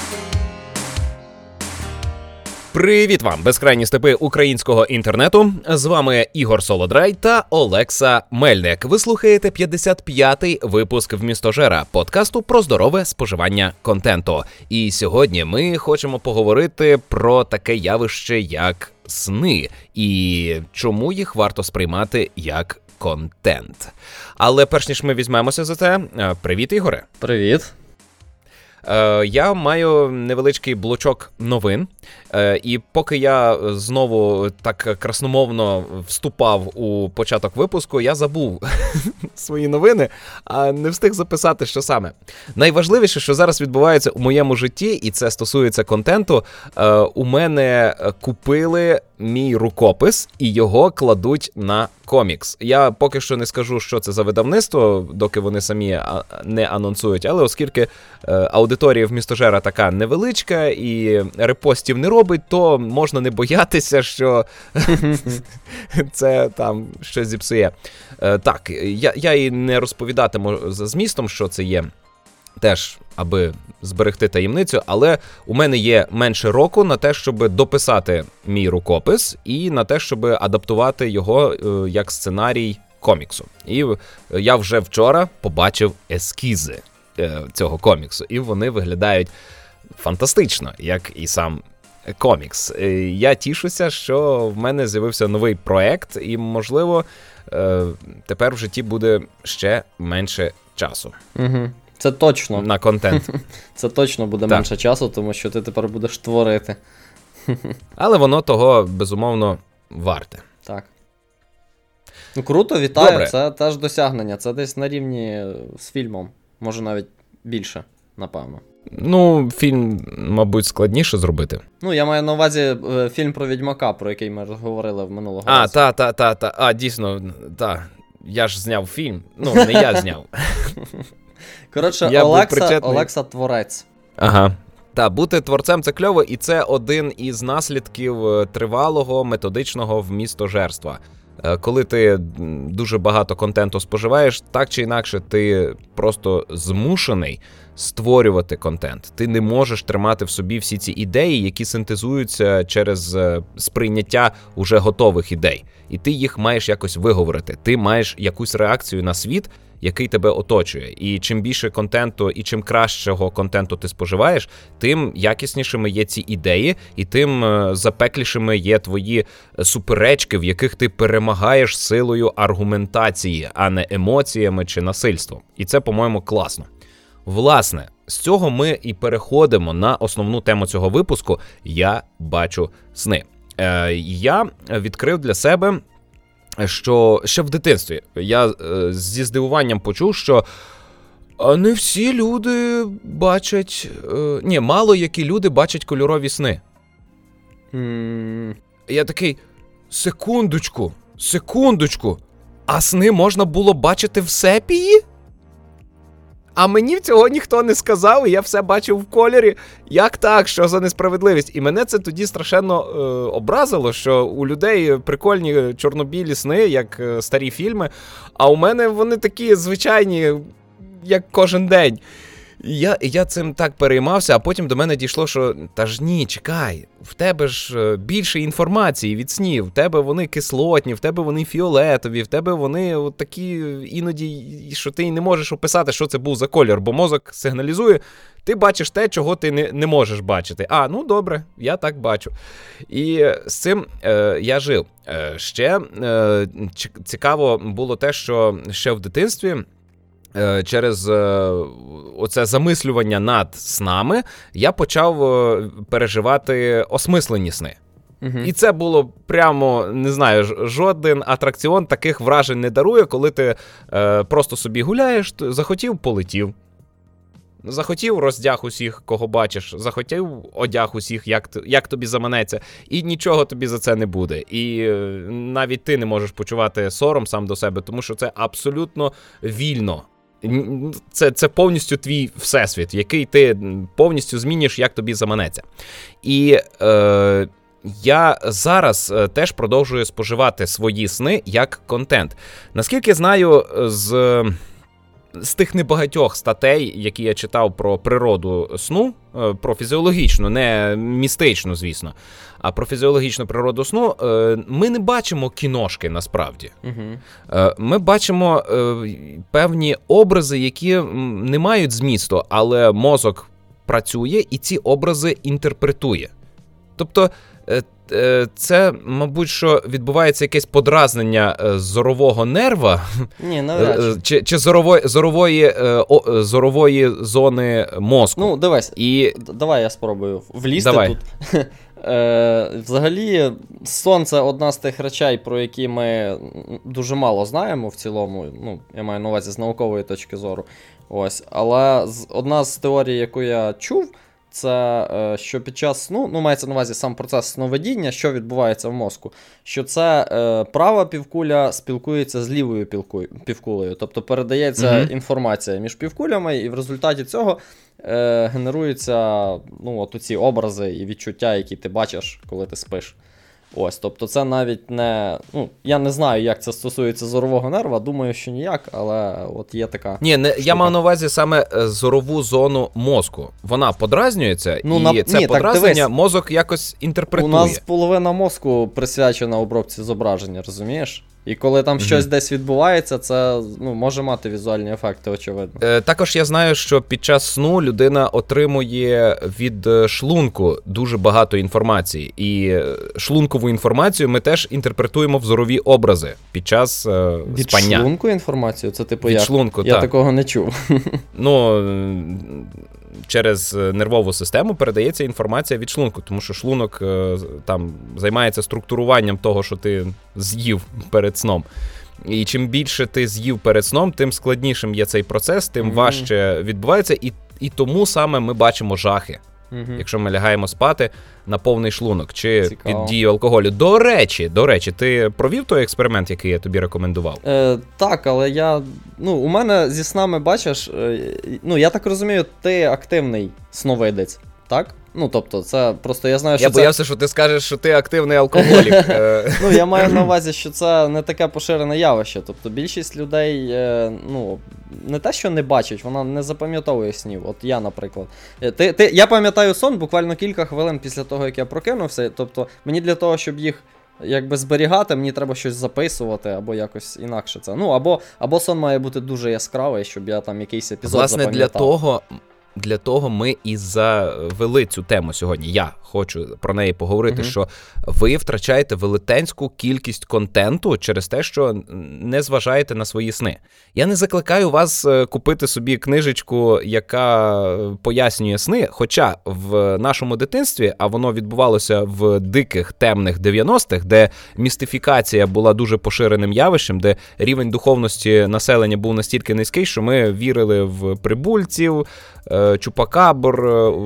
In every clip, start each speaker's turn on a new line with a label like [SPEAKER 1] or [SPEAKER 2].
[SPEAKER 1] Привіт вам, безкрайні степи українського інтернету. З вами Ігор Солодрай та Олекса Мельник. Ви слухаєте 55-й випуск «Вмістожера» – подкасту про здорове споживання контенту. І сьогодні ми хочемо поговорити про таке явище, як сни, і чому їх варто сприймати як контент. Але перш ніж ми візьмемося за це, привіт, Ігоре.
[SPEAKER 2] Привіт.
[SPEAKER 1] Я маю невеличкий блочок новин, і поки я знову так красномовно вступав у початок випуску, я забув свої новини, а не встиг записати, що саме. Найважливіше, що зараз відбувається у моєму житті, і це стосується контенту, у мене купили мій рукопис, і його кладуть на комікс. Я поки що не скажу, що це за видавництво, доки вони самі не анонсують, але оскільки аудиторія «Вмістожера» така невеличка і репостів не робить, то можна не боятися, що це там щось зіпсує. Так, я і не розповідатиму за змістом, що це є, теж, аби зберегти таємницю, але у мене є менше року на те, щоб дописати мій рукопис і на те, щоб адаптувати його як сценарій коміксу. І я вже вчора побачив ескізи цього коміксу, і вони виглядають фантастично, як і сам комікс. Я тішуся, що в мене з'явився новий проект, і, можливо, тепер в житті буде ще менше часу.
[SPEAKER 2] Угу. Це точно.
[SPEAKER 1] На контент.
[SPEAKER 2] Це точно буде менше часу, тому що ти тепер будеш творити.
[SPEAKER 1] Але воно того, безумовно, варте.
[SPEAKER 2] Так. Ну, круто, вітаю.
[SPEAKER 1] Добре.
[SPEAKER 2] Це теж досягнення. Це десь на рівні з фільмом. Може, навіть більше, напевно.
[SPEAKER 1] Ну, фільм, мабуть, складніше зробити.
[SPEAKER 2] Ну, я маю на увазі фільм про Відьмака, про який ми говорили в минулого разу.
[SPEAKER 1] Дійсно, я ж зняв фільм. Ну, не я зняв.
[SPEAKER 2] Коротше, Олекса творець.
[SPEAKER 1] Ага. Бути творцем – це кльово, і це один із наслідків тривалого методичного вмістожерства. Коли ти дуже багато контенту споживаєш, так чи інакше ти просто змушений створювати контент. Ти не можеш тримати в собі всі ці ідеї, які синтезуються через сприйняття уже готових ідей. І ти їх маєш якось виговорити. Ти маєш якусь реакцію на світ, який тебе оточує. І чим більше контенту і чим кращого контенту ти споживаєш, тим якіснішими є ці ідеї, і тим запеклішими є твої суперечки, в яких ти перемагаєш силою аргументації, а не емоціями чи насильством. І це, по-моєму, класно. Власне, з цього ми і переходимо на основну тему цього випуску «Я бачу сни». Я відкрив для себе, що ще в дитинстві я зі здивуванням почув, що не всі люди бачать... мало які люди бачать кольорові сни. Я такий, секундочку, а сни можна було бачити в сепії? А мені цього ніхто не сказав, і я все бачив в кольорі. Як так? Що за несправедливість? І мене це тоді страшенно образило, що у людей прикольні чорно-білі сни, як старі фільми, а у мене вони такі звичайні, як кожен день. Я цим так переймався, а потім до мене дійшло, що та ж ні, чекай, в тебе ж більше інформації від снів, в тебе вони кислотні, в тебе вони фіолетові, в тебе вони от такі іноді, що ти не можеш описати, що це був за колір, бо мозок сигналізує, ти бачиш те, чого ти не можеш бачити. Ну добре, я так бачу. І з цим я жив. Ще цікаво було те, що ще в дитинстві через оце замислювання над снами я почав переживати осмислені сни. Угу. І це було прямо, не знаю, жоден атракціон таких вражень не дарує, коли ти просто собі гуляєш, захотів – полетів. Захотів – роздяг усіх, кого бачиш, захотів – одяг усіх, як тобі заманеться, і нічого тобі за це не буде. І навіть ти не можеш почувати сором сам до себе, тому що це абсолютно вільно. Це повністю твій всесвіт, який ти повністю змінюєш, як тобі заманеться. І я зараз теж продовжую споживати свої сни як контент. Наскільки знаю, з з тих небагатьох статей, які я читав про природу сну, про фізіологічну, не містичну, звісно, а про фізіологічну природу сну, ми не бачимо кіношки насправді. Ми бачимо певні образи, які не мають змісту, але мозок працює і ці образи інтерпретує. Тобто це, мабуть, що відбувається якесь подразнення зорового нерва.
[SPEAKER 2] Ні, навряд
[SPEAKER 1] чи зорової зони мозку.
[SPEAKER 2] Ну, дивись, давай я спробую влізти тут. Взагалі, сон – це одна з тих речей, про які ми дуже мало знаємо в цілому, ну, я маю на увазі з наукової точки зору. Ось. Але одна з теорій, яку я чув, це що під час сну, ну, мається на увазі сам процес сновидіння, що відбувається в мозку, що це права півкуля спілкується з лівою півкулею, тобто передається інформація між півкулями, і в результаті цього генеруються, ну, от ці образи і відчуття, які ти бачиш, коли ти спиш. Ось, тобто це навіть не, ну, я не знаю, як це стосується зорового нерва, думаю, що ніяк, але от є така штука.
[SPEAKER 1] Я мав на увазі саме зорову зону мозку. Вона подразнюється, і це подразнення мозок якось інтерпретує.
[SPEAKER 2] У нас половина мозку присвячена обробці зображення, розумієш? І коли там щось десь відбувається, це, ну, може мати візуальні ефекти, очевидно.
[SPEAKER 1] Також я знаю, що під час сну людина отримує від шлунку дуже багато інформації. І шлункову інформацію ми теж інтерпретуємо в зорові образи під час спання.
[SPEAKER 2] Від шлунку інформацію? Це типу
[SPEAKER 1] від шлунку,
[SPEAKER 2] я такого не чув.
[SPEAKER 1] Ну, через нервову систему передається інформація від шлунку, тому що шлунок там займається структуруванням того, що ти з'їв перед сном. І чим більше ти з'їв перед сном, тим складнішим є цей процес, тим важче відбувається, і тому саме ми бачимо жахи. Якщо ми лягаємо спати на повний шлунок, чи під дією алкоголю. До речі, ти провів той експеримент, який я тобі рекомендував?
[SPEAKER 2] Так, але у мене зі снами, бачиш, я так розумію, ти активний сновидець, так? Ну, тобто, це просто я знаю, що
[SPEAKER 1] я боявся, що ти скажеш, що ти активний алкоголік.
[SPEAKER 2] Ну, я маю на увазі, що це не таке поширене явище. Тобто, більшість людей, не те, що не бачать, вона не запам'ятовує снів. От я, наприклад. Я пам'ятаю сон буквально кілька хвилин після того, як я прокинувся. Тобто, мені для того, щоб їх якби зберігати, мені треба щось записувати, або якось інакше це. Ну, або сон має бути дуже яскравий, щоб я там якийсь епізод запам'ятав.
[SPEAKER 1] Для того ми і завели цю тему сьогодні. Я хочу про неї поговорити, що ви втрачаєте велетенську кількість контенту через те, що не зважаєте на свої сни. Я не закликаю вас купити собі книжечку, яка пояснює сни, хоча в нашому дитинстві, а воно відбувалося в диких темних 90-х, де містифікація була дуже поширеним явищем, де рівень духовності населення був настільки низький, що ми вірили в прибульців, чупакабр,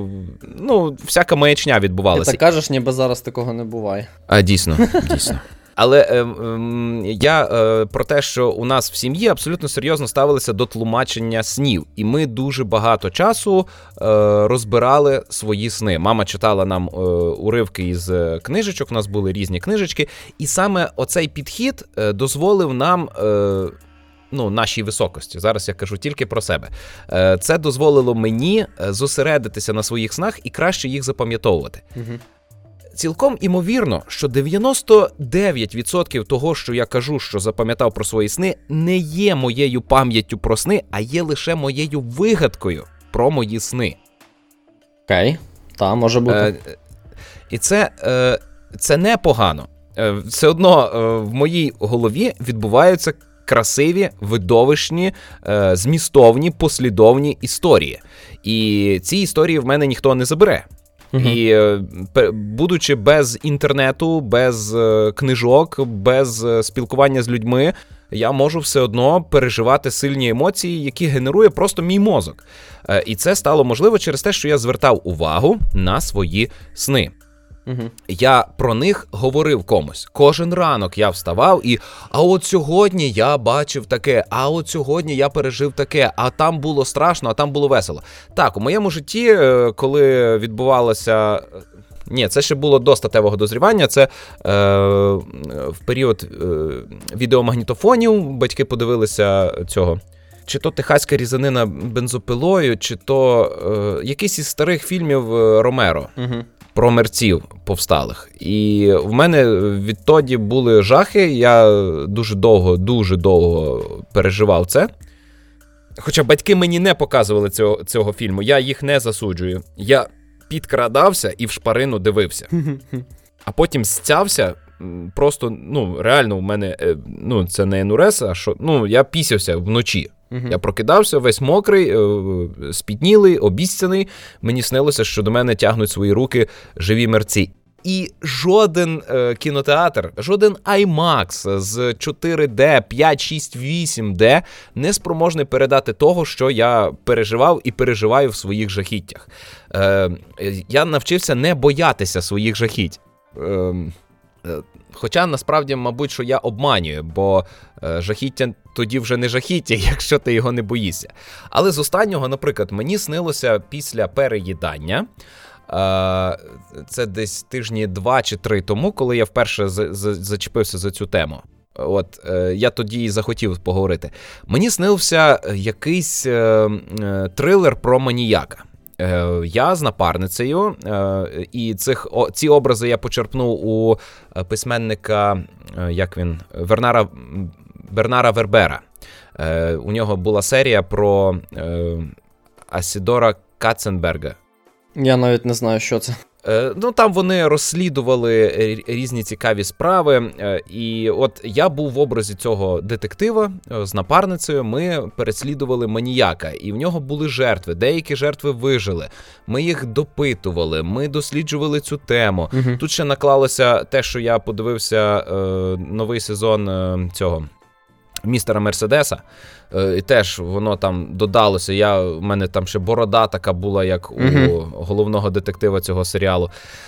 [SPEAKER 1] всяка маячня відбувалася.
[SPEAKER 2] Ти так кажеш, ніби зараз такого не буває.
[SPEAKER 1] Дійсно. Але я про те, що у нас в сім'ї абсолютно серйозно ставилися до тлумачення снів. І ми дуже багато часу розбирали свої сни. Мама читала нам уривки із книжечок, у нас були різні книжечки. І саме оцей підхід дозволив нам... нашій високості. Зараз я кажу тільки про себе. Це дозволило мені зосередитися на своїх снах і краще їх запам'ятовувати. Цілком імовірно, що 99% того, що я кажу, що запам'ятав про свої сни, не є моєю пам'яттю про сни, а є лише моєю вигадкою про мої сни.
[SPEAKER 2] Окей, може бути.
[SPEAKER 1] І це непогано. Все одно в моїй голові відбуваються красиві, видовищні, змістовні, послідовні історії. І ці історії в мене ніхто не забере. І будучи без інтернету, без книжок, без спілкування з людьми, я можу все одно переживати сильні емоції, які генерує просто мій мозок. І це стало можливо через те, що я звертав увагу на свої сни. Я про них говорив комусь. Кожен ранок я вставав і а от сьогодні я бачив таке, а от сьогодні я пережив таке, а там було страшно, а там було весело. Так, у моєму житті, коли відбувалося... Ні, це ще було до статевого дозрівання, це в період відеомагнітофонів, батьки подивилися цього чи то техаська різанина бензопилою, чи то якийсь із старих фільмів Ромеро. Про мерців повсталих. І в мене відтоді були жахи, я дуже довго переживав це. Хоча батьки мені не показували цього фільму, я їх не засуджую. Я підкрадався і в шпарину дивився. А потім стявся, просто, реально в мене, це не енурез, а що, я пісявся вночі. Я прокидався, весь мокрий, спітнілий, обіцяний. Мені снилося, що до мене тягнуть свої руки живі мерці. І жоден кінотеатр, жоден IMAX з 4D, 5, 6, 8D не спроможний передати того, що я переживав і переживаю в своїх жахіттях. Я навчився не боятися своїх жахіть. Хоча, насправді, мабуть, що я обманюю, бо жахіття тоді вже не жахіття, якщо ти його не боїшся. Але з останнього, наприклад, мені снилося після переїдання, це десь тижні 2 чи 3 тому, коли я вперше зачепився за цю тему. Я тоді і захотів поговорити. Мені снився якийсь трилер про маніяка. Я з напарницею, і ці образи я почерпнув у письменника, Бернара Вербера. У нього була серія про Асідора Катценберга.
[SPEAKER 2] Я навіть не знаю, що це.
[SPEAKER 1] Там вони розслідували різні цікаві справи, і от я був в образі цього детектива з напарницею, ми переслідували маніяка, і в нього були жертви, деякі жертви вижили, ми їх допитували, ми досліджували цю тему. Тут ще наклалося те, що я подивився новий сезон цього містера Мерседеса, і теж воно там додалося. В мене там ще борода така була, як у головного детектива цього серіалу.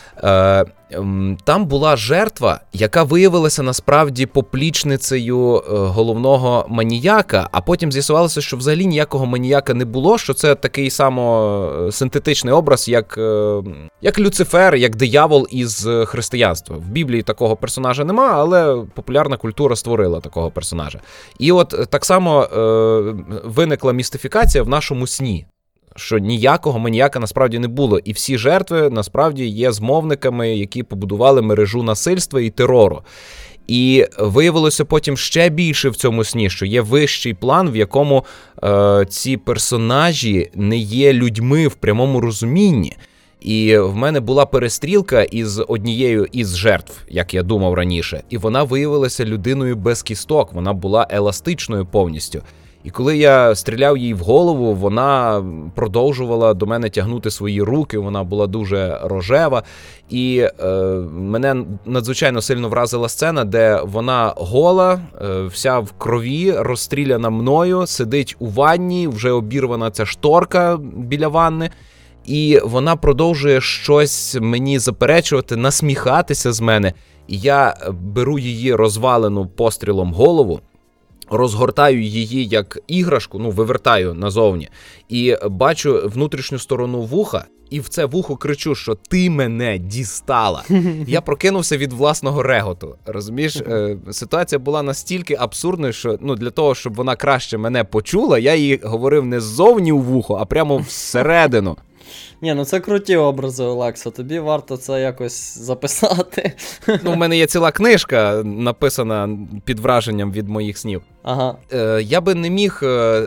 [SPEAKER 1] Там була жертва, яка виявилася насправді поплічницею головного маніяка, а потім з'ясувалося, що взагалі ніякого маніяка не було, що це такий само синтетичний образ, як Люцифер, як диявол із християнства. В Біблії такого персонажа нема, але популярна культура створила такого персонажа. І от так само виникла містифікація в нашому сні, що ніякого маніяка насправді не було. І всі жертви насправді є змовниками, які побудували мережу насильства і терору. І виявилося потім ще більше в цьому сні, що є вищий план, в якому ці персонажі не є людьми в прямому розумінні. І в мене була перестрілка із однією із жертв, як я думав раніше. І вона виявилася людиною без кісток, вона була еластичною повністю. І коли я стріляв їй в голову, вона продовжувала до мене тягнути свої руки, вона була дуже рожева. І мене надзвичайно сильно вразила сцена, де вона гола, вся в крові, розстріляна мною, сидить у ванні, вже обірвана ця шторка біля ванни. І вона продовжує щось мені заперечувати, насміхатися з мене. І я беру її розвалену пострілом голову, розгортаю її як іграшку, вивертаю назовні, і бачу внутрішню сторону вуха, і в це вухо кричу, що ти мене дістала. Я прокинувся від власного реготу, розумієш? Ситуація була настільки абсурдною, що для того, щоб вона краще мене почула, я їй говорив не ззовні у вухо, а прямо всередину.
[SPEAKER 2] Ні, це круті образи, Олекса, тобі варто це якось записати.
[SPEAKER 1] У мене є ціла книжка, написана під враженням від моїх снів.
[SPEAKER 2] Ага.
[SPEAKER 1] Я би не міг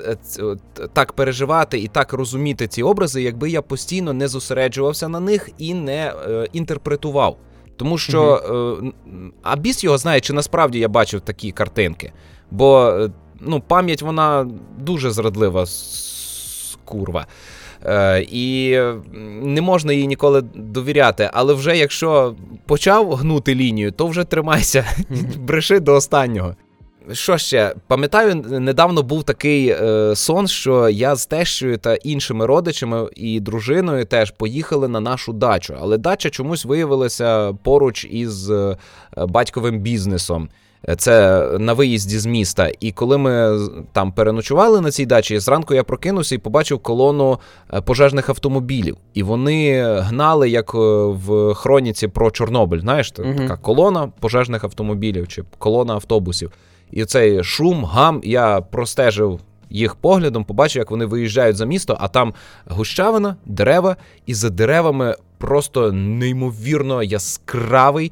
[SPEAKER 1] так переживати і так розуміти ці образи, якби я постійно не зосереджувався на них і не інтерпретував. Тому що, а біс його знає, чи насправді я бачив такі картинки. Бо, пам'ять, вона дуже зрадлива, курва. І не можна їй ніколи довіряти, але вже якщо почав гнути лінію, то вже тримайся, бреши до останнього. Що ще? Пам'ятаю, недавно був такий сон, що я з тещою та іншими родичами і дружиною теж поїхали на нашу дачу, але дача чомусь виявилася поруч із батьковим бізнесом. Це на виїзді з міста. І коли ми там переночували на цій дачі, зранку я прокинувся і побачив колону пожежних автомобілів. І вони гнали, як в хроніці про Чорнобиль. Знаєш, така колона пожежних автомобілів чи колона автобусів. І цей шум, гам, я простежив їх поглядом, побачив, як вони виїжджають за місто, а там гущавина, дерева, і за деревами просто неймовірно яскравий,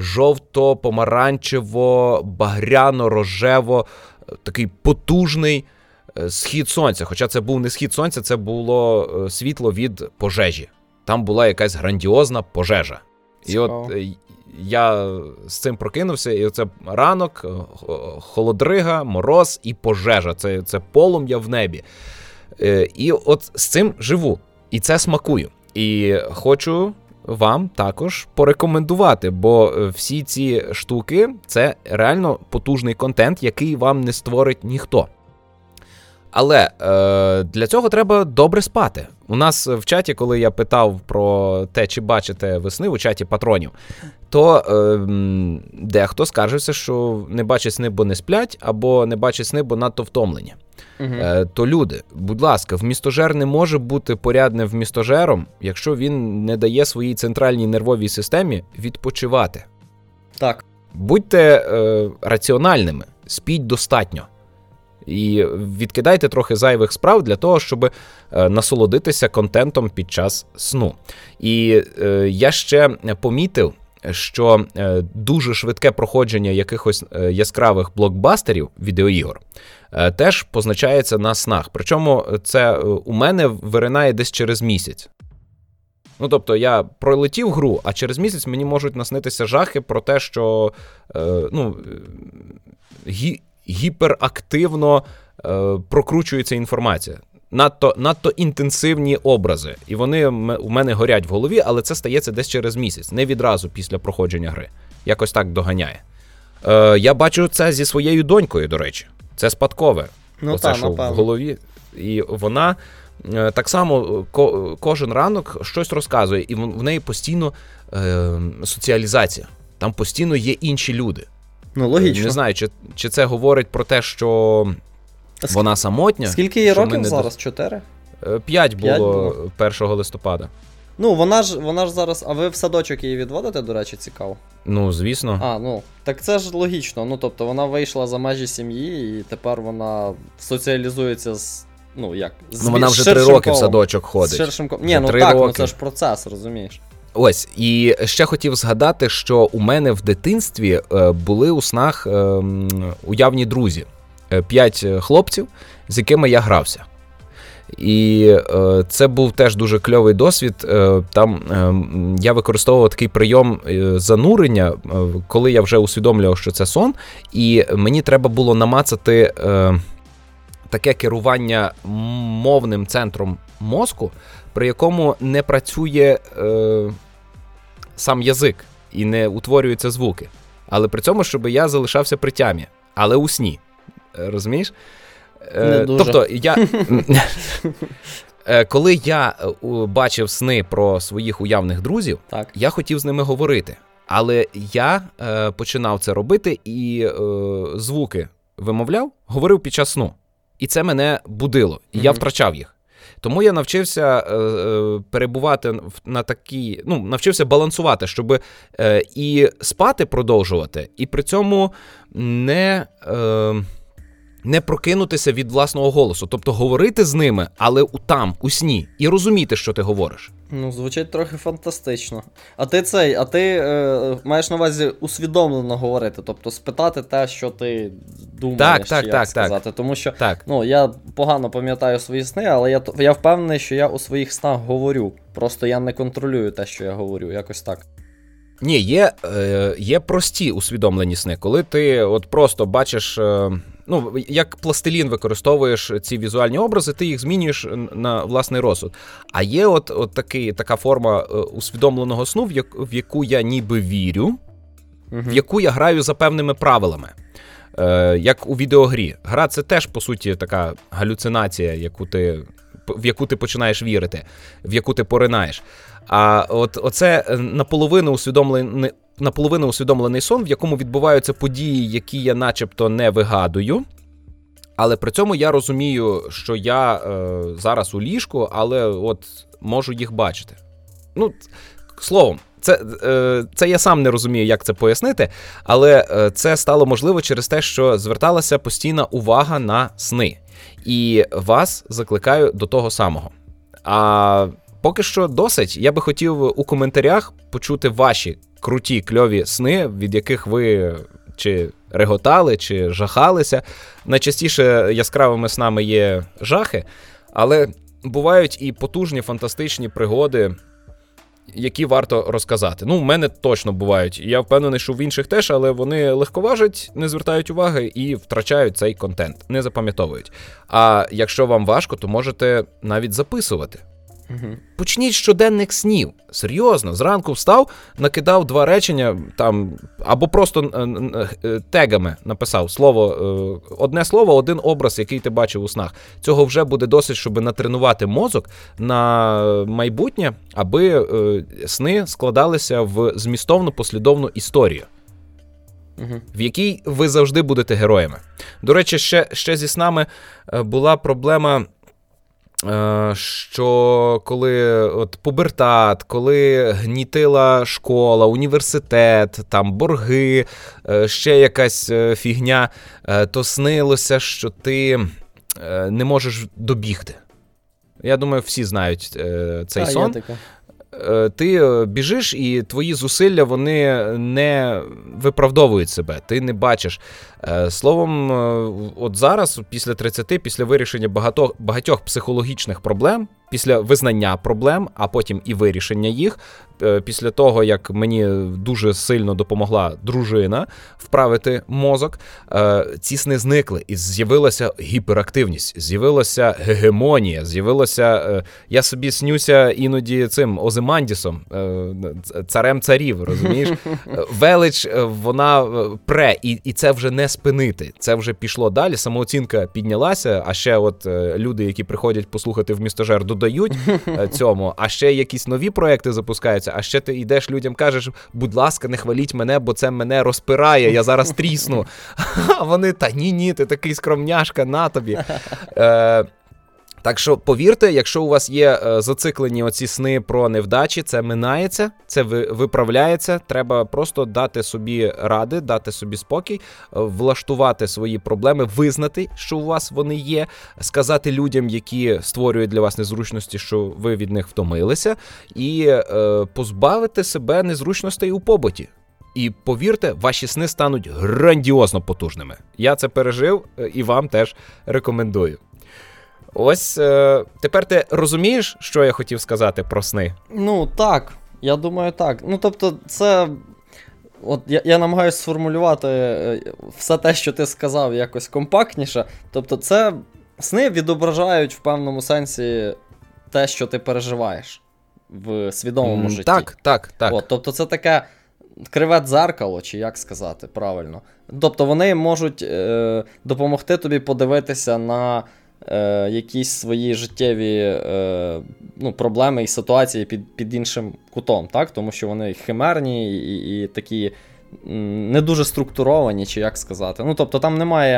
[SPEAKER 1] жовто-помаранчево-багряно-рожево, такий потужний схід сонця. Хоча це був не схід сонця, це було світло від пожежі. Там була якась грандіозна пожежа.
[SPEAKER 2] Цікаво.
[SPEAKER 1] І от я з цим прокинувся, і оце ранок, холодрига, мороз і пожежа. Це полум'я в небі. І от з цим живу. І це смакую. І хочу вам також порекомендувати, бо всі ці штуки – це реально потужний контент, який вам не створить ніхто. Але для цього треба добре спати. У нас в чаті, коли я питав про те, чи бачите ви сни, у чаті патронів, то дехто скаржився, що не бачать сни, бо не сплять, або не бачать сни, бо надто втомлені. То люди, будь ласка, вмістожер не може бути порядним вмістожером, якщо він не дає своїй центральній нервовій системі відпочивати.
[SPEAKER 2] Так.
[SPEAKER 1] Будьте раціональними, спіть достатньо. І відкидайте трохи зайвих справ для того, щоб насолодитися контентом під час сну. І я ще помітив, що дуже швидке проходження якихось яскравих блокбастерів, відеоігор, теж позначається на снах. Причому це у мене виринає десь через місяць. Ну, тобто, я пролетів гру, а через місяць мені можуть наснитися жахи про те, що гіперактивно прокручується інформація. Надто інтенсивні образи. І вони у мене горять в голові, але це стається десь через місяць, не відразу після проходження гри. Якось так доганяє. Я бачу це зі своєю донькою, до речі. Це спадкове. Оце, що в голові. І вона так само кожен ранок щось розказує, і в неї постійно соціалізація. Там постійно є інші люди.
[SPEAKER 2] Ну, логічно.
[SPEAKER 1] Не знаю, чи це говорить про те, що вона самотня.
[SPEAKER 2] Скільки їй років зараз? 4?
[SPEAKER 1] 5 було 1 листопада.
[SPEAKER 2] Ну, вона ж зараз... А ви в садочок її відводите, до речі, цікаво?
[SPEAKER 1] Ну, звісно.
[SPEAKER 2] Ну, так це ж логічно. Ну, тобто, вона вийшла за межі сім'ї, і тепер вона соціалізується з...
[SPEAKER 1] вона вже 3 роки в садочок ходить.
[SPEAKER 2] З ширшим... Ні, ну так, роки. Це ж процес, розумієш.
[SPEAKER 1] Ось, і ще хотів згадати, що у мене в дитинстві були у снах уявні друзі. 5 хлопців, з якими я грався. І це був теж дуже кльовий досвід. Там я використовував такий прийом занурення, коли я вже усвідомлював, що це сон, і мені треба було намацати таке керування мовним центром мозку, при якому не працює сам язик і не утворюються звуки. Але при цьому, щоб я залишався при тямі, але у сні. Розумієш?
[SPEAKER 2] Не дуже.
[SPEAKER 1] Тобто, коли я бачив сни про своїх уявних друзів, так, я хотів з ними говорити. Але я починав це робити і звуки вимовляв, говорив під час сну. І це мене будило, і я втрачав їх. Тому я навчився перебувати на такій, навчився балансувати, щоб і спати продовжувати, і при цьому не прокинутися від власного голосу. Тобто говорити з ними, але у сні, і розуміти, що ти говориш.
[SPEAKER 2] Ну, звучить трохи фантастично. А ти маєш на увазі усвідомлено говорити, тобто спитати те, що ти думаєш, як сказати. Тому що, я погано пам'ятаю свої сни, але я впевнений, що я у своїх снах говорю. Просто я не контролюю те, що я говорю, якось так.
[SPEAKER 1] Ні, є прості усвідомлені сни, коли ти от просто бачиш, як пластилін використовуєш ці візуальні образи, ти їх змінюєш на власний розсуд. А є така форма усвідомленого сну, в яку я ніби вірю, в яку я граю за певними правилами. Як у відеогрі. Гра – це теж, по суті, така галюцинація, в яку ти починаєш вірити, в яку ти поринаєш. А оце наполовину усвідомлений сон, в якому відбуваються події, які я начебто не вигадую, але при цьому я розумію, що я зараз у ліжку, але можу їх бачити. Словом, це я сам не розумію, як це пояснити, але це стало можливо через те, що зверталася постійна увага на сни. І вас закликаю до того самого. А поки що досить. Я би хотів у коментарях почути ваші круті, кльові сни, від яких ви чи реготали, чи жахалися. Найчастіше яскравими снами є жахи, але бувають і потужні, фантастичні пригоди, які варто розказати. В мене точно бувають. Я впевнений, що в інших теж, але вони легковажать, не звертають уваги і втрачають цей контент, не запам'ятовують. А якщо вам важко, то можете навіть записувати. Почніть щоденник снів. Серйозно, зранку встав, накидав 2 речення, там, або просто тегами написав одне слово, один образ, який ти бачив у снах. Цього вже буде досить, щоб натренувати мозок на майбутнє, аби сни складалися в змістовну, послідовну історію, в якій ви завжди будете героями. До речі, ще зі снами була проблема, що коли пубертат, коли гнітила школа, університет, там борги, ще якась фігня, то снилося, що ти не можеш добігти. Я думаю, всі знають цей сон. Ти біжиш, і твої зусилля, вони не виправдовують себе, ти не бачиш. Словом, от зараз, після 30, після вирішення багатьох психологічних проблем, після визнання проблем, а потім і вирішення їх, після того, як мені дуже сильно допомогла дружина вправити мозок, ці сни зникли, і з'явилася гіперактивність, з'явилася гегемонія, я собі снюся іноді цим Озимандісом, царем царів, розумієш? Велич, вона пре, і це вже не спинити, це вже пішло далі, самооцінка піднялася, а ще люди, які приходять послухати в Містожер, додають цьому, а ще якісь нові проекти запускаються, а ще ти йдеш людям, кажеш, будь ласка, не хваліть мене, бо це мене розпирає, я зараз трісну. А вони, та ні, ти такий скромняшка, на тобі. Так що, повірте, якщо у вас є зациклені оці сни про невдачі, це минається, це виправляється, треба просто дати собі ради, дати собі спокій, влаштувати свої проблеми, визнати, що у вас вони є, сказати людям, які створюють для вас незручності, що ви від них втомилися, і позбавити себе незручностей у побуті. І повірте, ваші сни стануть грандіозно потужними. Я це пережив і вам теж рекомендую. Ось, тепер ти розумієш, що я хотів сказати про сни?
[SPEAKER 2] Так, я думаю, так. Тобто, це... Я намагаюся сформулювати все те, що ти сказав, якось компактніше. Тобто, це сни відображають в певному сенсі те, що ти переживаєш в свідомому житті.
[SPEAKER 1] Так.
[SPEAKER 2] Тобто, це таке криве дзеркало, чи як сказати правильно. Тобто, вони можуть допомогти тобі подивитися на якісь свої життєві проблеми і ситуації під іншим кутом, так? Тому що вони химерні і такі не дуже структуровані, чи як сказати. Тобто там немає...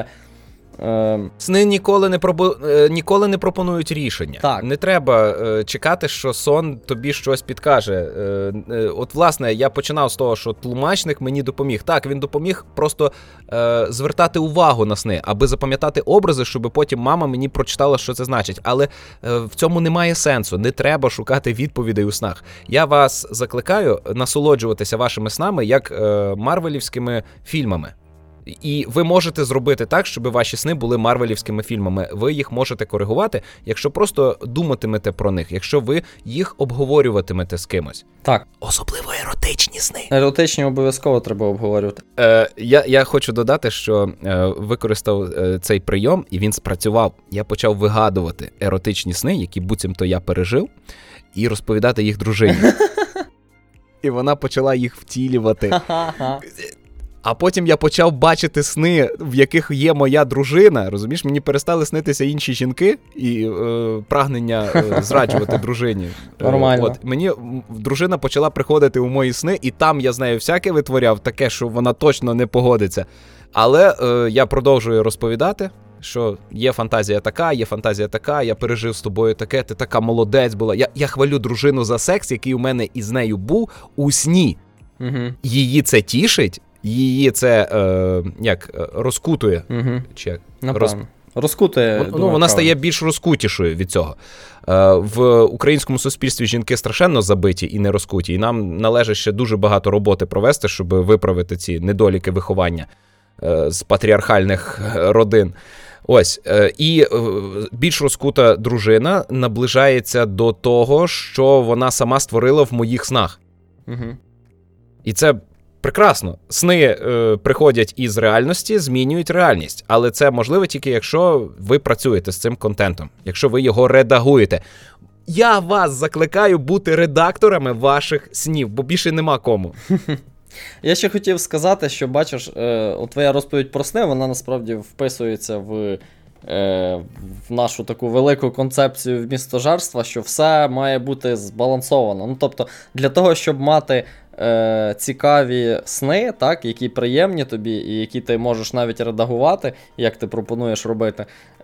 [SPEAKER 1] Сни ніколи не пропонують рішення.
[SPEAKER 2] Так.
[SPEAKER 1] Не треба чекати, що сон тобі щось підкаже. Власне, я починав з того, що тлумачник мені допоміг. Так, він допоміг просто звертати увагу на сни, аби запам'ятати образи, щоб потім мама мені прочитала, що це значить. Але в цьому немає сенсу. Не треба шукати відповідей у снах. Я вас закликаю насолоджуватися вашими снами як марвелівськими фільмами. І ви можете зробити так, щоб ваші сни були марвелівськими фільмами. Ви їх можете коригувати, якщо просто думатимете про них, якщо ви їх обговорюватимете з кимось.
[SPEAKER 2] Так.
[SPEAKER 1] Особливо еротичні сни.
[SPEAKER 2] Еротичні обов'язково треба обговорювати.
[SPEAKER 1] Я хочу додати, що використав цей прийом, і він спрацював. Я почав вигадувати еротичні сни, які буцімто я пережив, і розповідати їх дружині. І вона почала їх втілювати. А потім я почав бачити сни, в яких є моя дружина, розумієш? Мені перестали снитися інші жінки і прагнення зраджувати дружині.
[SPEAKER 2] Нормально.
[SPEAKER 1] Мені дружина почала приходити у мої сни, і там я з нею всяке витворяв, таке, що вона точно не погодиться. Але я продовжую розповідати, що є фантазія така, я пережив з тобою таке, ти така молодець була. Я хвалю дружину за секс, який у мене із нею був у сні. Її це тішить, її це розкутує. Чи
[SPEAKER 2] розкутує.
[SPEAKER 1] Вона стає більш розкутішою від цього. В українському суспільстві жінки страшенно забиті і не розкуті, і нам належить ще дуже багато роботи провести, щоб виправити ці недоліки виховання з патріархальних родин. Ось. І більш розкута дружина наближається до того, що вона сама створила в моїх снах. І це прекрасно. Сни приходять із реальності, змінюють реальність. Але це можливо тільки, якщо ви працюєте з цим контентом, якщо ви його редагуєте. Я вас закликаю бути редакторами ваших снів, бо більше нема кому.
[SPEAKER 2] Я ще хотів сказати, що, бачиш, твоя розповідь про сни, вона насправді вписується в нашу таку велику концепцію вмістожерства, що все має бути збалансовано. Ну, тобто, для того, щоб мати цікаві сни, так, які приємні тобі, і які ти можеш навіть редагувати, як ти пропонуєш робити,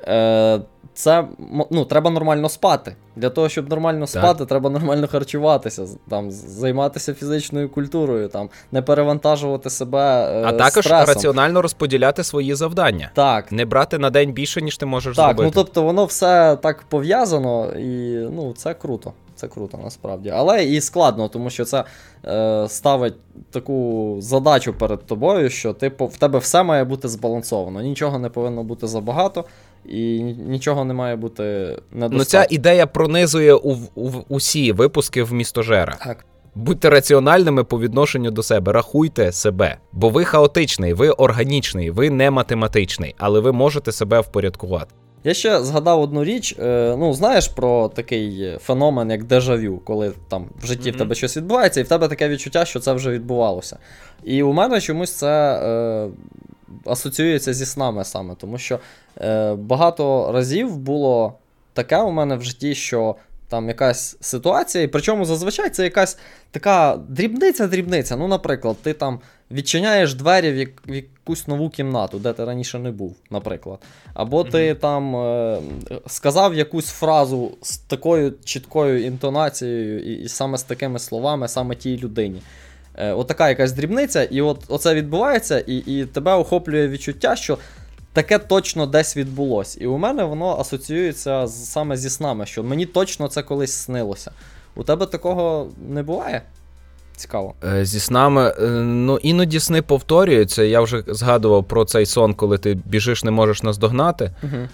[SPEAKER 2] це, треба нормально спати. Для того, щоб нормально спати, треба нормально харчуватися, там, займатися фізичною культурою, там, не перевантажувати себе
[SPEAKER 1] а також
[SPEAKER 2] стресом.
[SPEAKER 1] Раціонально розподіляти свої завдання.
[SPEAKER 2] Так.
[SPEAKER 1] Не брати на день більше, ніж ти можеш
[SPEAKER 2] зробити.
[SPEAKER 1] зробити.
[SPEAKER 2] Так, тобто воно все так пов'язано, і, це круто. Це круто, насправді. Але і складно, тому що це ставить таку задачу перед тобою, що в тебе все має бути збалансовано. Нічого не повинно бути забагато, і нічого не має бути недостатньо.
[SPEAKER 1] Ця ідея пронизує усі випуски вмістожера.
[SPEAKER 2] Так.
[SPEAKER 1] Будьте раціональними по відношенню до себе, рахуйте себе. Бо ви хаотичний, ви органічний, ви не математичний, але ви можете себе впорядкувати.
[SPEAKER 2] Я ще згадав одну річ, знаєш про такий феномен, як дежавю, коли там в житті в тебе щось відбувається, і в тебе таке відчуття, що це вже відбувалося. І у мене чомусь це асоціюється зі снами саме, тому що багато разів було таке у мене в житті, що там якась ситуація, і причому зазвичай це якась така дрібниця. Ну, наприклад, ти там відчиняєш двері в якусь нову кімнату, де ти раніше не був, наприклад. Або ти там сказав якусь фразу з такою чіткою інтонацією і саме з такими словами, саме тій людині. Отака якась дрібниця, і оце відбувається, і тебе охоплює відчуття, що таке точно десь відбулось. І у мене воно асоціюється саме зі снами, що мені точно це колись снилося. У тебе такого не буває? Цікаво.
[SPEAKER 1] Зі снами, іноді сни повторюються. Я вже згадував про цей сон, коли ти біжиш, не можеш наздогнати.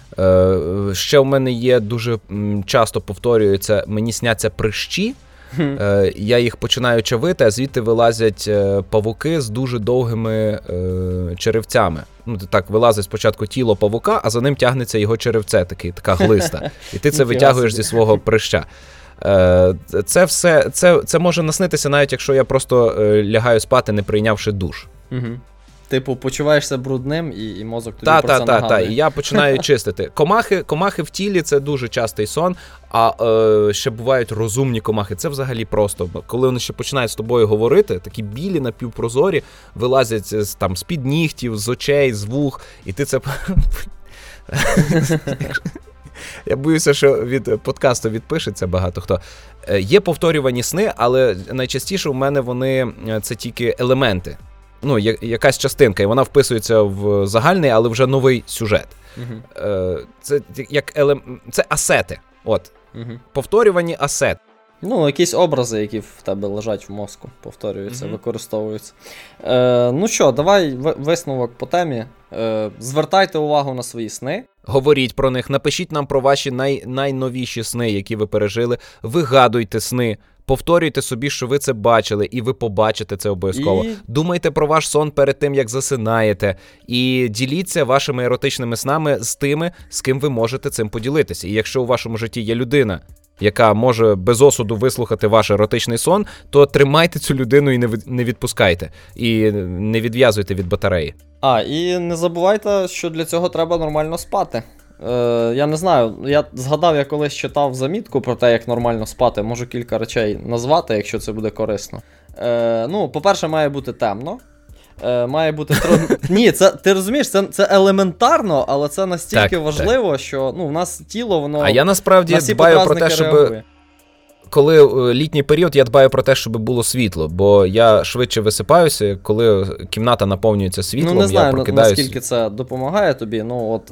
[SPEAKER 1] Ще в мене є дуже часто повторюється, мені сняться прищі. Я їх починаю чавити, а звідти вилазять павуки з дуже довгими черевцями. Так, вилазить спочатку тіло павука, а за ним тягнеться його черевце, така глиста. І ти це витягуєш зі свого прища. Це все, це може наснитися, навіть якщо я просто лягаю спати, не прийнявши душ.
[SPEAKER 2] Типу, почуваєшся брудним, і мозок тобі про це нагадує.
[SPEAKER 1] Так, і я починаю чистити. Комахи в тілі – це дуже частий сон, а ще бувають розумні комахи. Це взагалі просто. Коли вони ще починають з тобою говорити, такі білі, напівпрозорі, вилазять з-під нігтів, з очей, з вух, і ти це... Я боюся, що від подкасту відпишеться багато хто. Є повторювані сни, але найчастіше у мене це тільки елементи. Якась частинка, і вона вписується в загальний, але вже новий сюжет. Це це асети. Повторювані асети.
[SPEAKER 2] Якісь образи, які в тебе лежать в мозку, повторюються, використовуються. Давай висновок по темі. Звертайте увагу на свої сни.
[SPEAKER 1] Говоріть про них, напишіть нам про ваші найновіші сни, які ви пережили. Вигадуйте сни. Повторюйте собі, що ви це бачили, і ви побачите це обов'язково. Думайте про ваш сон перед тим, як засинаєте. І діліться вашими еротичними снами з тими, з ким ви можете цим поділитися. І якщо у вашому житті є людина, яка може без осуду вислухати ваш еротичний сон, то тримайте цю людину і не відпускайте. І не відв'язуйте від батареї.
[SPEAKER 2] І не забувайте, що для цього треба нормально спати. Я не знаю, я згадав, я колись читав замітку про те, як нормально спати. Можу кілька речей назвати, якщо це буде корисно. По-перше, має бути темно. має бути... Ні, це, ти розумієш, це елементарно, але це настільки важливо, що в нас тіло, воно...
[SPEAKER 1] А я насправді дбаю про те, щоб... Коли літній період, я дбаю про те, щоб було світло, бо я швидше висипаюся, коли кімната наповнюється світлом,
[SPEAKER 2] не знаю,
[SPEAKER 1] я прокидаюсь...
[SPEAKER 2] наскільки це допомагає тобі,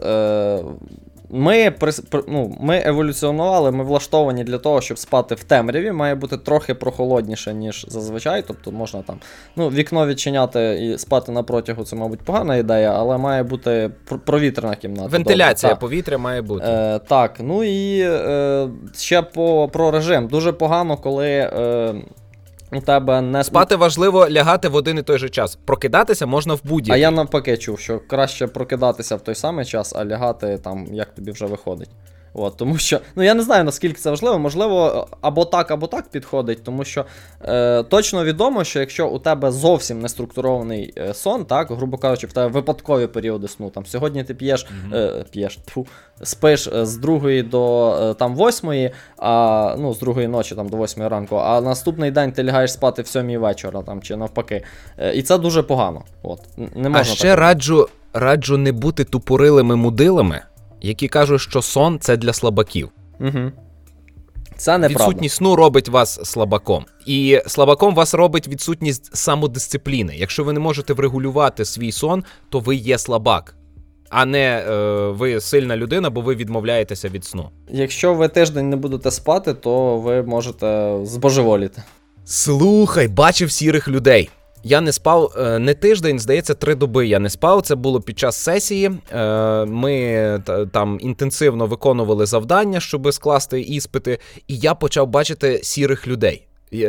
[SPEAKER 2] Ми еволюціонували, ми влаштовані для того, щоб спати в темряві, має бути трохи прохолодніше, ніж зазвичай, тобто можна там, вікно відчиняти і спати на протягу, це, мабуть, погана ідея, але має бути провітряна кімната.
[SPEAKER 1] Вентиляція повітря має бути.
[SPEAKER 2] Так, ще про режим. Дуже погано, коли... у тебе не...
[SPEAKER 1] Спати важливо лягати в один і той же час. Прокидатися можна в будь-який.
[SPEAKER 2] А я навпаки чув, що краще прокидатися в той самий час, а лягати там, як тобі вже виходить. Тому що, я не знаю, наскільки це важливо, можливо, або так підходить, тому що точно відомо, що якщо у тебе зовсім не структурований сон, так, грубо кажучи, в тебе випадкові періоди сну, там, сьогодні ти спиш з 2 до 8, а, з 2 ночі там, до 8 ранку, а наступний день ти лягаєш спати в 7 вечора, там, чи навпаки. І це дуже погано. Не можна
[SPEAKER 1] ще раджу не бути тупорилими мудилами, які кажуть, що сон – це для слабаків.
[SPEAKER 2] Угу. Це неправда.
[SPEAKER 1] Відсутність сну робить вас слабаком. І слабаком вас робить відсутність самодисципліни. Якщо ви не можете врегулювати свій сон, то ви є слабак. А не ви сильна людина, бо ви відмовляєтеся від сну.
[SPEAKER 2] Якщо ви тиждень не будете спати, то ви можете збожеволіти.
[SPEAKER 1] Слухай, бачив сірих людей. Я не спав не тиждень, здається, 3 доби я не спав. Це було під час сесії. Ми там інтенсивно виконували завдання, щоб скласти іспити. І я почав бачити сірих людей.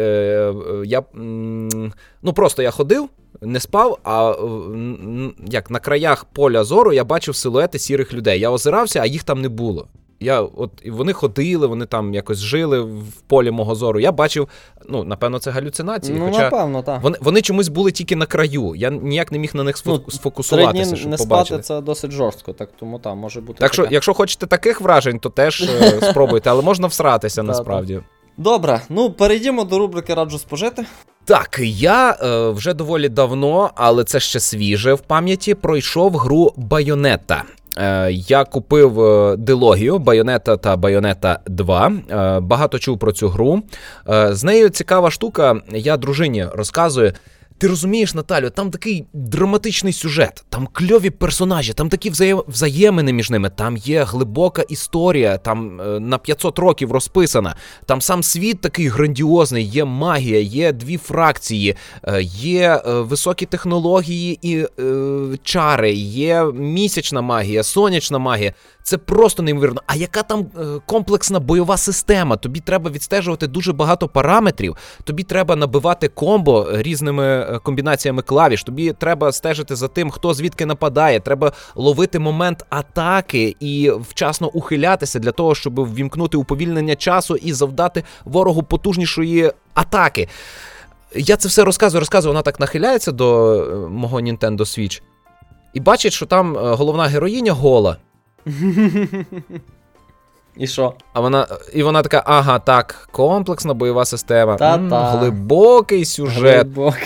[SPEAKER 1] Просто я ходив, не спав, а як на краях поля зору я бачив силуети сірих людей. Я озирався, а їх там не було. Вони ходили, вони там якось жили в полі мого зору. Я бачив, напевно, це галюцинації. Хоча
[SPEAKER 2] напевно, так.
[SPEAKER 1] Вони чомусь були тільки на краю. Я ніяк не міг на них сфокусуватися, щоб
[SPEAKER 2] не
[SPEAKER 1] побачити.
[SPEAKER 2] Спати це досить жорстко, так тому там може бути.
[SPEAKER 1] Так що, якщо хочете таких вражень, то теж спробуйте, але можна всратися насправді.
[SPEAKER 2] Добре, перейдімо до рубрики «Раджу спожити».
[SPEAKER 1] Так, я вже доволі давно, але це ще свіже в пам'яті, пройшов гру Bayonetta. Я купив дилогію Bayonetta та Bayonetta 2. Багато чув про цю гру. З нею цікава штука, я дружині розказую. Ти розумієш, Наталю, там такий драматичний сюжет, там кльові персонажі, там такі взаємини між ними, там є глибока історія, там на 500 років розписана, там сам світ такий грандіозний, є магія, є 2 фракції, є високі технології і чари, є місячна магія, сонячна магія. Це просто неймовірно. А яка там комплексна бойова система? Тобі треба відстежувати дуже багато параметрів, тобі треба набивати комбо різними комбінаціями клавіш, тобі треба стежити за тим, хто звідки нападає, треба ловити момент атаки і вчасно ухилятися для того, щоб ввімкнути уповільнення часу і завдати ворогу потужнішої атаки. Я це все розказую, вона так нахиляється до мого Nintendo Switch і бачить, що там головна героїня гола.
[SPEAKER 2] І що?
[SPEAKER 1] І вона така, ага, так, комплексна бойова система,
[SPEAKER 2] Та-та.
[SPEAKER 1] Глибокий сюжет.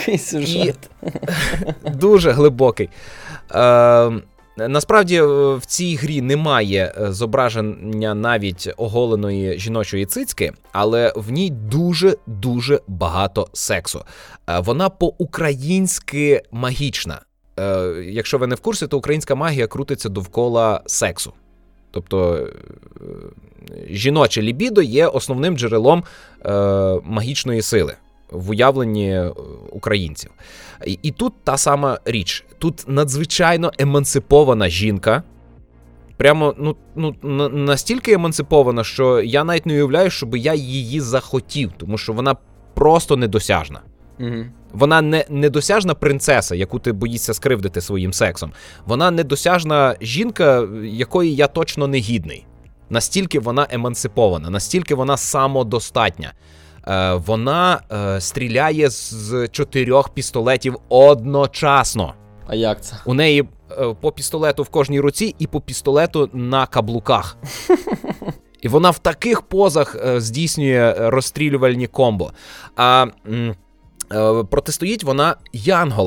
[SPEAKER 1] Дуже глибокий. Насправді в цій грі немає зображення навіть оголеної жіночої цицьки, але в ній дуже-дуже багато сексу. Вона по-українськи магічна. Якщо ви не в курсі, то українська магія крутиться довкола сексу. Тобто жіноче лібідо є основним джерелом магічної сили в уявленні українців. І тут та сама річ. Тут надзвичайно емансипована жінка. Прямо настільки емансипована, що я навіть не уявляю, щоб я її захотів, тому що вона просто недосяжна.
[SPEAKER 2] Угу.
[SPEAKER 1] Вона не недосяжна принцеса, яку ти боїшся скривдити своїм сексом. Вона недосяжна жінка, якої я точно не гідний. Настільки вона емансипована, настільки вона самодостатня. Вона стріляє з 4 пістолетів одночасно.
[SPEAKER 2] А як це?
[SPEAKER 1] У неї по пістолету в кожній руці і по пістолету на каблуках. І вона в таких позах здійснює розстрілювальні комбо. Протистоїть вона Янгола.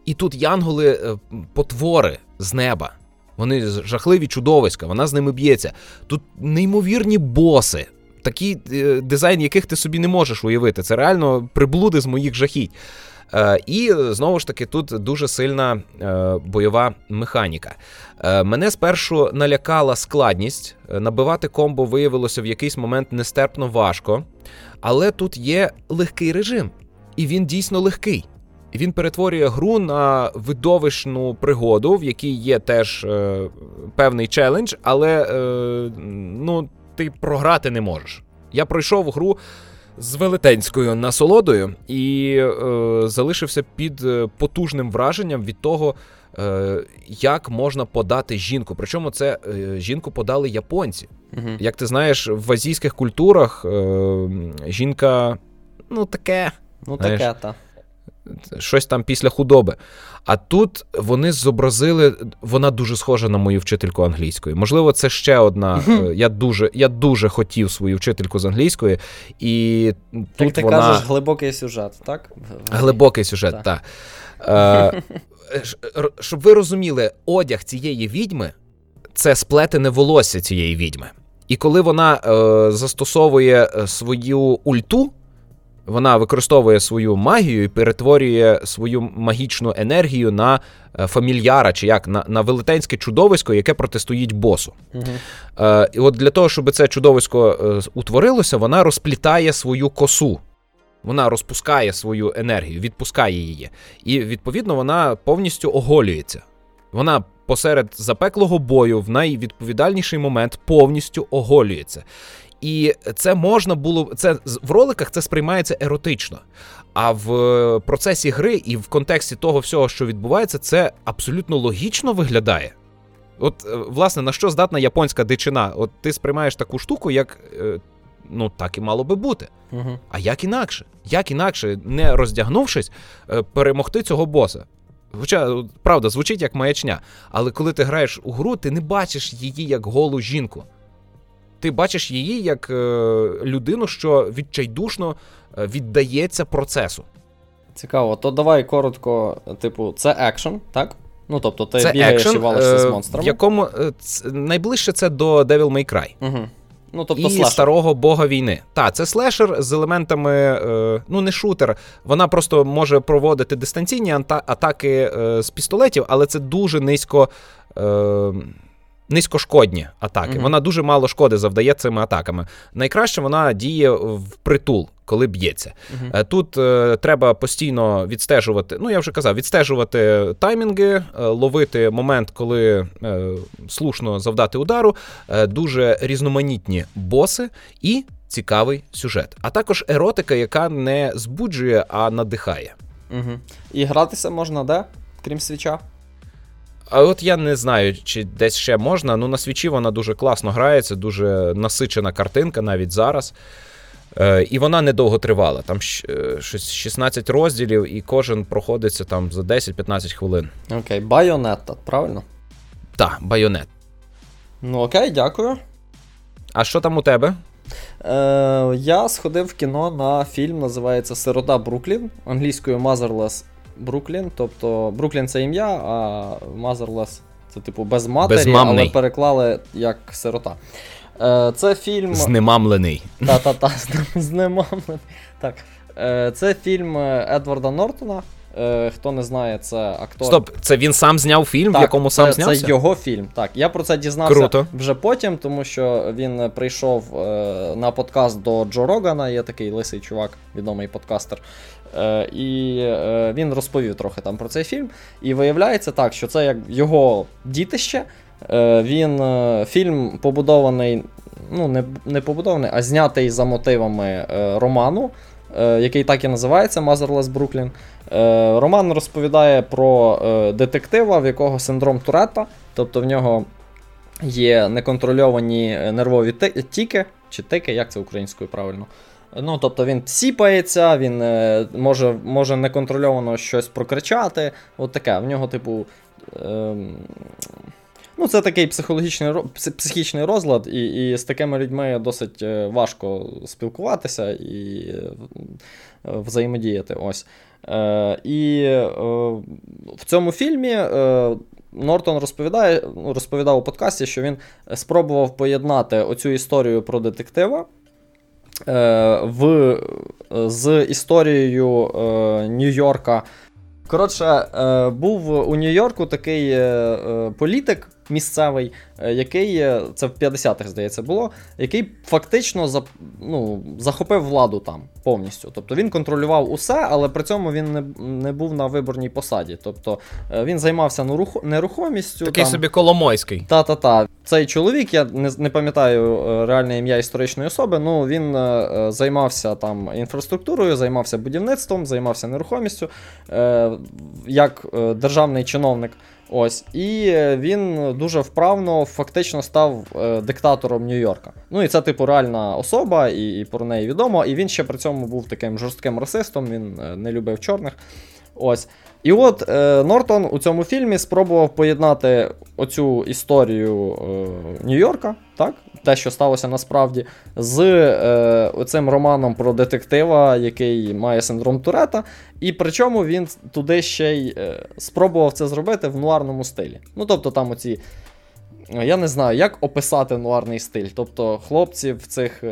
[SPEAKER 1] І тут янголи потвори з неба. Вони жахливі чудовиська, вона з ними б'ється. Тут неймовірні боси. Такий дизайн, яких ти собі не можеш уявити. Це реально приблуди з моїх жахіть. І, знову ж таки, тут дуже сильна бойова механіка. Мене спершу налякала складність. Набивати комбо виявилося в якийсь момент нестерпно важко. Але тут є легкий режим. І він дійсно легкий. Він перетворює гру на видовищну пригоду, в якій є теж певний челендж, але ти програти не можеш. Я пройшов гру з велетенською насолодою і залишився під потужним враженням від того, як можна подати жінку. Причому це жінку подали японці. Угу. Як ти знаєш, в азійських культурах жінка, таке.
[SPEAKER 2] Таке, та.
[SPEAKER 1] Щось там після худоби. А тут вони зобразили, вона дуже схожа на мою вчительку англійської. Можливо, це ще одна. Я дуже хотів свою вчительку з англійської. І тут
[SPEAKER 2] ти
[SPEAKER 1] вона...
[SPEAKER 2] кажеш, глибокий сюжет, так?
[SPEAKER 1] Глибокий сюжет, так. Щоб ви розуміли, одяг цієї відьми – це сплетене волосся цієї відьми. І коли вона застосовує свою ульту, вона використовує свою магію і перетворює свою магічну енергію на фамільяра, чи як, на велетенське чудовисько, яке протистоїть босу. Uh-huh. І от для того, щоб це чудовисько утворилося, вона розплітає свою косу. Вона розпускає свою енергію, відпускає її. І, відповідно, вона повністю оголюється. Вона посеред запеклого бою в найвідповідальніший момент повністю оголюється. І це можна було, в роликах це сприймається еротично, а в процесі гри і в контексті того всього, що відбувається, це абсолютно логічно виглядає. От, власне, на що здатна японська дичина? От ти сприймаєш таку штуку, як, так і мало би бути. Угу. А як інакше? Як інакше, не роздягнувшись, перемогти цього боса? Хоча, правда, звучить як маячня, але коли ти граєш у гру, ти не бачиш її як голу жінку. Ти бачиш її як людину, що відчайдушно віддається процесу.
[SPEAKER 2] Цікаво. То давай коротко, це екшен, так? Тобто ти бігаєш і валишся з монстрами.
[SPEAKER 1] В якому найближче це до Devil May Cry.
[SPEAKER 2] Угу. Тобто
[SPEAKER 1] і
[SPEAKER 2] слешер.
[SPEAKER 1] Старого Бога війни. Так, це слешер з елементами, не шутер, вона просто може проводити дистанційні атаки з пістолетів, але це дуже низькошкодні атаки. Вона дуже мало шкоди завдає цими атаками. Найкраще вона діє впритул, коли б'ється. Тут треба постійно відстежувати, я вже казав, відстежувати таймінги, ловити момент, коли слушно завдати удару, дуже різноманітні боси і цікавий сюжет. А також еротика, яка не збуджує, а надихає.
[SPEAKER 2] І гратися можна де, крім свіча?
[SPEAKER 1] А от я не знаю, чи десь ще можна, на свічі вона дуже класно грається, дуже насичена картинка навіть зараз. І вона недовго тривала, там щось 16 розділів, і кожен проходиться там за 10-15 хвилин.
[SPEAKER 2] Окей, Байонетта, правильно?
[SPEAKER 1] Так, Байонет.
[SPEAKER 2] Окей, дякую. А
[SPEAKER 1] що там у тебе?
[SPEAKER 2] Я сходив в кіно на фільм, називається «Сирота Бруклін», англійською «Motherless Бруклін», тобто Бруклін це ім'я, а Motherless це без матері,
[SPEAKER 1] безмамний.
[SPEAKER 2] Але переклали як сирота. Це фільм...
[SPEAKER 1] Знемамлений.
[SPEAKER 2] Та-та-та, знемамлений. Так. Це фільм Едварда Нортона. Хто не знає, це актор...
[SPEAKER 1] Стоп, це він сам зняв фільм, в якому сам знявся?
[SPEAKER 2] Це його фільм, так. Я про це дізнався
[SPEAKER 1] Круто.
[SPEAKER 2] Вже потім, тому що він прийшов на подкаст до Джо Рогана, є такий лисий чувак, відомий подкастер. І він розповів трохи там про цей фільм. І виявляється так, що це як його дітище. Фільм побудований, не побудований, а знятий за мотивами роману, який так і називається «Motherless Brooklyn». Роман розповідає про детектива, в якого синдром Туретта, тобто в нього є неконтрольовані нервові тіки, як це українською правильно? Тобто він сіпається, він може неконтрольовано щось прокричати, от таке. В нього, Ну, це такий психічний розлад, і з такими людьми досить важко спілкуватися і взаємодіяти. Ось. І в цьому фільмі Нортон розповідав у подкасті, що він спробував поєднати оцю історію про детектива з історією Нью-Йорка. Коротше, був у Нью-Йорку такий політик місцевий, який, це в 50-х, здається, було, який фактично захопив владу там повністю. Тобто він контролював усе, але при цьому він не був на виборній посаді. Тобто він займався нерухомістю.
[SPEAKER 1] Такий
[SPEAKER 2] там
[SPEAKER 1] собі Коломойський.
[SPEAKER 2] Та. Цей чоловік, я не пам'ятаю реальне ім'я історичної особи, ну він займався там інфраструктурою, займався будівництвом, займався нерухомістю, як державний чиновник. Ось, і він дуже вправно фактично став диктатором Нью-Йорка. Ну і це типу реальна особа, і про неї відомо, і він ще при цьому був таким жорстким расистом, він не любив чорних. Ось. І от Нортон у цьому фільмі спробував поєднати оцю історію Нью-Йорка, так? Те, що сталося насправді, з оцим романом про детектива, який має синдром Турета, і причому він туди ще й спробував це зробити в нуарному стилі. Ну, тобто там оці, я не знаю, як описати нуарний стиль. Тобто хлопці в цих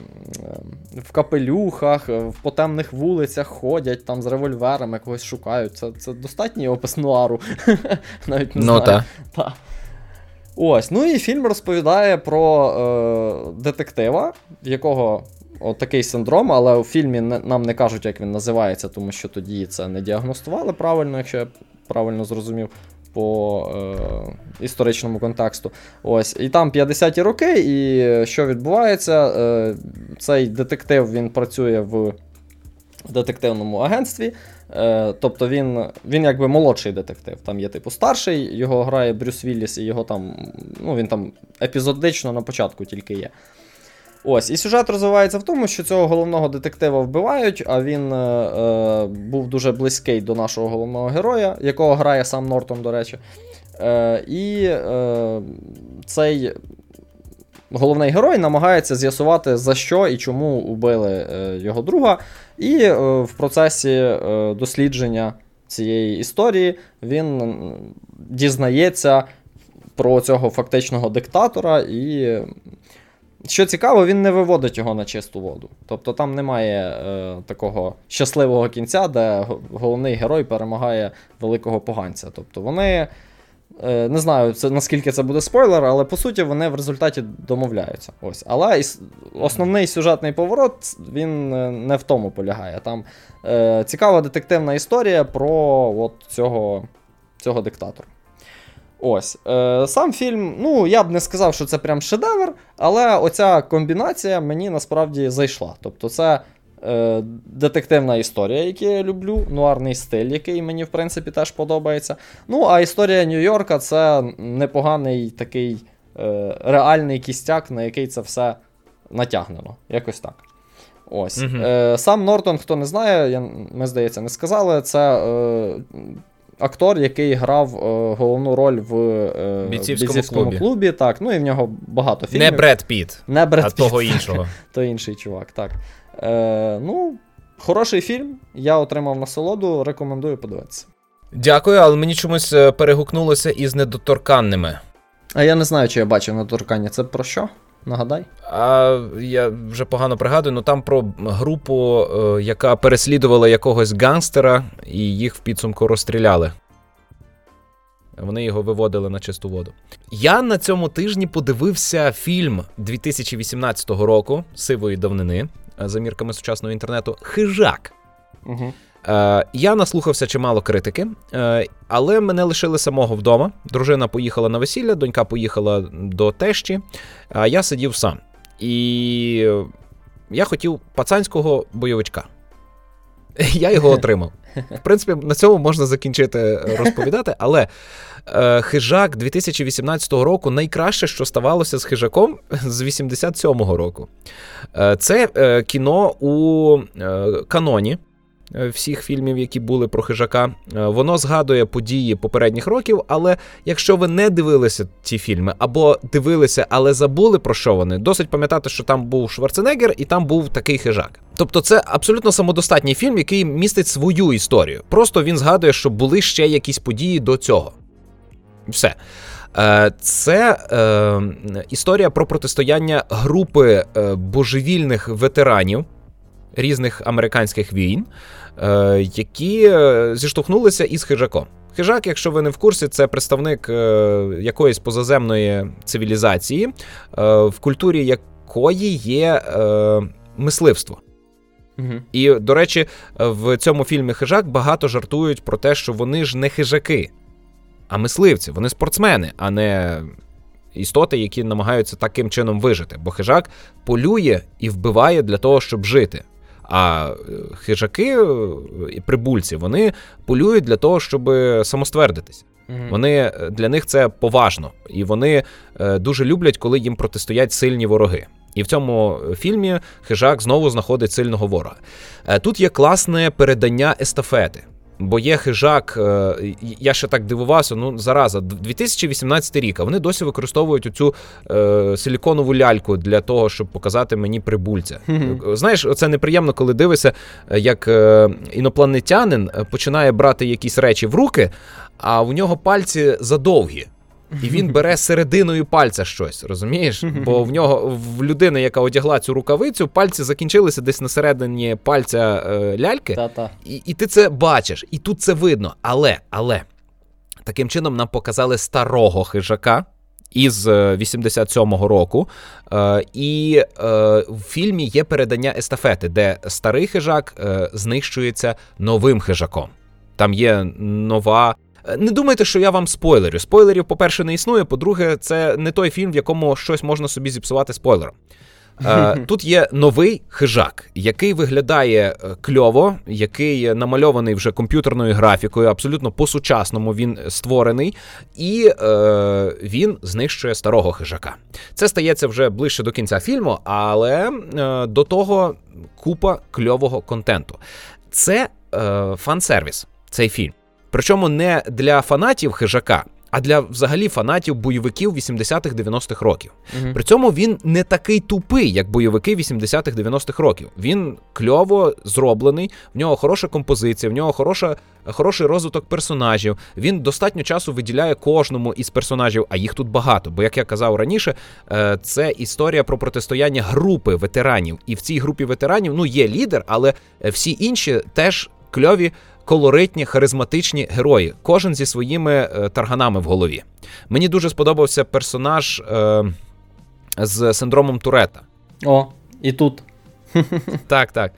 [SPEAKER 2] в капелюхах, в потемних вулицях ходять, там з револьверами когось шукають. Це достатній опис нуару. Навіть не знаю. Та. Ось, ну і фільм розповідає про детектива, в якого такий синдром, але у фільмі нам не кажуть, як він називається, тому що тоді це не діагностували правильно, якщо я правильно зрозумів по історичному контексту. Ось, і там 50-ті роки, і що відбувається? Цей детектив, він працює в детективному агентстві. Тобто він якби молодший детектив. Там є типу старший, його грає Брюс Вілліс, і його там, ну він там епізодично на початку тільки є. Ось, і сюжет розвивається в тому, що цього головного детектива вбивають, а він був дуже близький до нашого головного героя, якого грає сам Нортон, до речі. І цей головний герой намагається з'ясувати, за що і чому убили його друга. І в процесі дослідження цієї історії він дізнається про цього фактичного диктатора. І, що цікаво, він не виводить його на чисту воду. Тобто там немає такого щасливого кінця, де головний герой перемагає великого поганця. Тобто вони... Не знаю, наскільки це буде спойлер, але по суті вони в результаті домовляються. Ось. Але основний сюжетний поворот, він не в тому полягає. Там цікава детективна історія про от цього диктатора. Ось. Сам фільм, ну, я б не сказав, що це прям шедевр, але оця комбінація мені насправді зайшла. Тобто це детективна історія, яку я люблю, нуарний стиль, який мені, в принципі, теж подобається. Ну, а історія Нью-Йорка – це непоганий такий реальний кістяк, на який це все натягнено. Якось так. Ось. Сам Нортон, хто не знає, ми, здається, не сказали, це актор, який грав головну роль в бійцівському клубі. Так, ну і в нього багато фільмів.
[SPEAKER 1] Не Бред Піт,
[SPEAKER 2] а
[SPEAKER 1] того іншого.
[SPEAKER 2] То інший чувак, так. Ну, хороший фільм, я отримав насолоду, рекомендую подивитися.
[SPEAKER 1] Дякую, але мені чомусь перегукнулося із Недоторканними.
[SPEAKER 2] А я не знаю, чи я бачив Недоторкання. Це про що? Нагадай.
[SPEAKER 1] Я вже погано пригадую, але там про групу, яка переслідувала якогось гангстера, і їх в підсумку розстріляли. Вони його виводили на чисту воду. Я на цьому тижні подивився фільм 2018 року сивої давнини, за мірками сучасного інтернету, «Хижак».
[SPEAKER 2] Угу.
[SPEAKER 1] Я наслухався чимало критики, але мене лишили самого вдома. Дружина поїхала на весілля, донька поїхала до тещі, а я сидів сам. І я хотів пацанського бойовичка. Я його отримав. В принципі, на цьому можна закінчити розповідати, але «Хижак» 2018 року найкраще, що ставалося з «Хижаком» з 87-го року. Це кіно у каноні. всіх фільмів, які були про хижака. Воно згадує події попередніх років, але якщо ви не дивилися ці фільми, або дивилися, але забули про що вони, досить пам'ятати, що там був Шварценеггер і там був такий хижак. Тобто це абсолютно самодостатній фільм, який містить свою історію. Просто він згадує, що були ще якісь події до цього. Все. Це історія про протистояння групи божевільних ветеранів різних американських війн, які зіштовхнулися із хижаком. Хижак, якщо ви не в курсі, це представник якоїсь позаземної цивілізації, в культурі якої є мисливство. І, до речі, в цьому фільмі «Хижак» багато жартують про те, що вони ж не хижаки, а мисливці, вони спортсмени, а не істоти, які намагаються таким чином вижити. Бо хижак полює і вбиває для того, щоб жити. А хижаки і прибульці, вони полюють для того, щоб самоствердитися. Вони, для них це поважно. І вони дуже люблять, коли їм протистоять сильні вороги. І в цьому фільмі хижак знову знаходить сильного ворога. Тут є класне передання естафети. Бо є хижак, я ще так дивувався, зараза, 2018 рік, а вони досі використовують оцю силіконову ляльку для того, щоб показати мені прибульця. Знаєш, це неприємно, коли дивишся, як інопланетянин починає брати якісь речі в руки, а у нього пальці задовгі. І він бере серединою пальця щось, розумієш? Бо в людини, яка одягла цю рукавицю, пальці закінчилися десь на середині пальця ляльки, і ти це бачиш, і тут це видно. Але, таким чином нам показали старого хижака із 87-го року, і в фільмі є передання естафети, де старий хижак знищується новим хижаком. Там є нова... Не думайте, що я вам спойлерю. Спойлерів, по-перше, не існує, по-друге, це не той фільм, в якому щось можна собі зіпсувати спойлером. Тут є новий хижак, який виглядає кльово, який намальований вже комп'ютерною графікою, абсолютно по-сучасному він створений, і він знищує старого хижака. Це стається вже ближче до кінця фільму, але до того купа кльового контенту. Це фан-сервіс, цей фільм. Причому не для фанатів хижака, а для взагалі фанатів бойовиків 80-х, 90-х років. При цьому він не такий тупий, як бойовики 80-х, 90-х років. Він кльово зроблений, в нього хороша композиція, в нього хороший розвиток персонажів. Він достатньо часу виділяє кожному із персонажів, а їх тут багато. Бо, як я казав раніше, це історія про протистояння групи ветеранів. І в цій групі ветеранів, є лідер, але всі інші теж кльові, колоритні, харизматичні герої. Кожен зі своїми тарганами в голові. Мені дуже сподобався персонаж з синдромом Туретта.
[SPEAKER 2] О, і тут.
[SPEAKER 1] Так.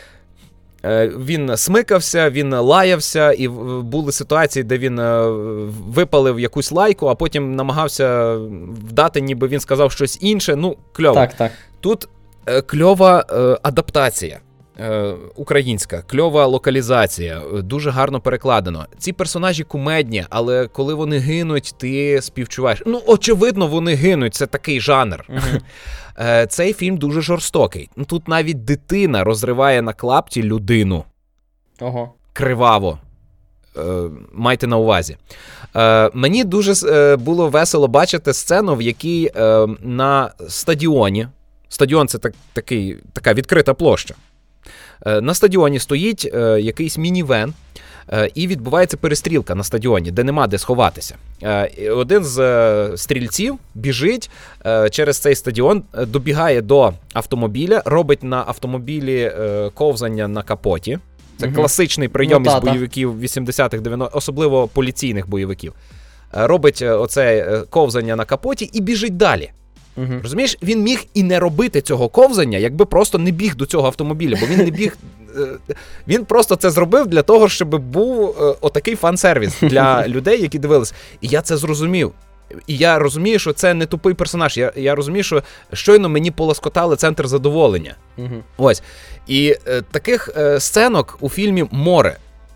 [SPEAKER 1] Він смикався, він лаявся, і були ситуації, де він випалив якусь лайку, а потім намагався вдати, ніби він сказав щось інше. Кльово.
[SPEAKER 2] Так.
[SPEAKER 1] Тут кльова адаптація. Українська, кльова локалізація, дуже гарно перекладено. Ці персонажі кумедні, але коли вони гинуть, ти співчуваєш. Очевидно, вони гинуть, це такий жанр. Цей фільм дуже жорстокий. Тут навіть дитина розриває на клапті людину.
[SPEAKER 2] Ого.
[SPEAKER 1] Криваво. Майте на увазі. Мені дуже було весело бачити сцену, в якій на стадіоні, стадіон – це така відкрита площа, на стадіоні стоїть якийсь мінівен, і відбувається перестрілка на стадіоні, де нема де сховатися. Один з стрільців біжить через цей стадіон, добігає до автомобіля, робить на автомобілі ковзання на капоті. Це класичний прийом із бойовиків 80-х, 90-х, особливо поліційних бойовиків. Робить оце ковзання на капоті і біжить далі. Розумієш, він міг і не робити цього ковзання, якби просто не біг до цього автомобіля, бо він не біг, він просто це зробив для того, щоб був отакий фан-сервіс для людей, які дивились. І я це зрозумів. І я розумію, що це не тупий персонаж, я розумію, що щойно мені полоскотали центр задоволення. Ось. І таких сценок у фільмі море.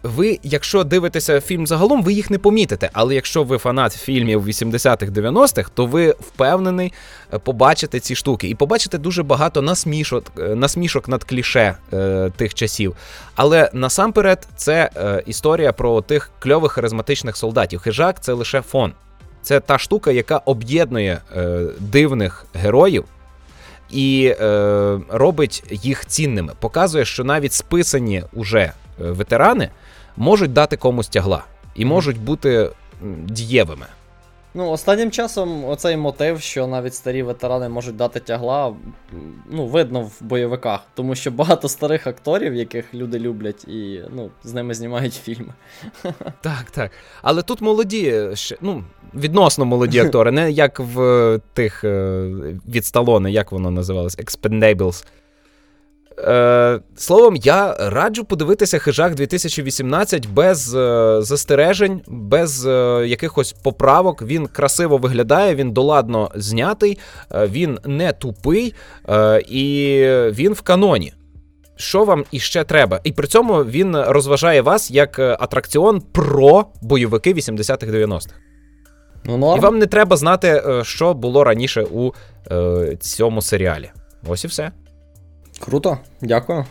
[SPEAKER 1] ви, якщо дивитеся фільм загалом, ви їх не помітите. Але якщо ви фанат фільмів 80-х, 90-х, то ви впевнений побачите ці штуки. І побачите дуже багато насмішок над кліше тих часів. Але насамперед це історія про тих кльових харизматичних солдатів. Хижак – це лише фон. Це та штука, яка об'єднує дивних героїв і робить їх цінними. Показує, що навіть списані уже ветерани можуть дати комусь тягла і можуть бути дієвими.
[SPEAKER 2] Ну, останнім часом оцей мотив, що навіть старі ветерани можуть дати тягла, ну, видно в бойовиках. Тому що багато старих акторів, яких люди люблять, і, ну, з ними знімають фільми.
[SPEAKER 1] Так. Але тут молоді, ну, відносно молоді актори, не як в тих від Сталлоне, як воно називалось, Expendables. Словом, я раджу подивитися «Хижак 2018» без застережень, без якихось поправок. Він красиво виглядає, він доладно знятий, він не тупий і він в каноні. Що вам іще треба? І при цьому він розважає вас як атракціон про бойовики 80-х, 90-х.
[SPEAKER 2] Ну, норм.
[SPEAKER 1] І вам не треба знати, що було раніше у цьому серіалі. Ось і все.
[SPEAKER 2] Круто, дякую.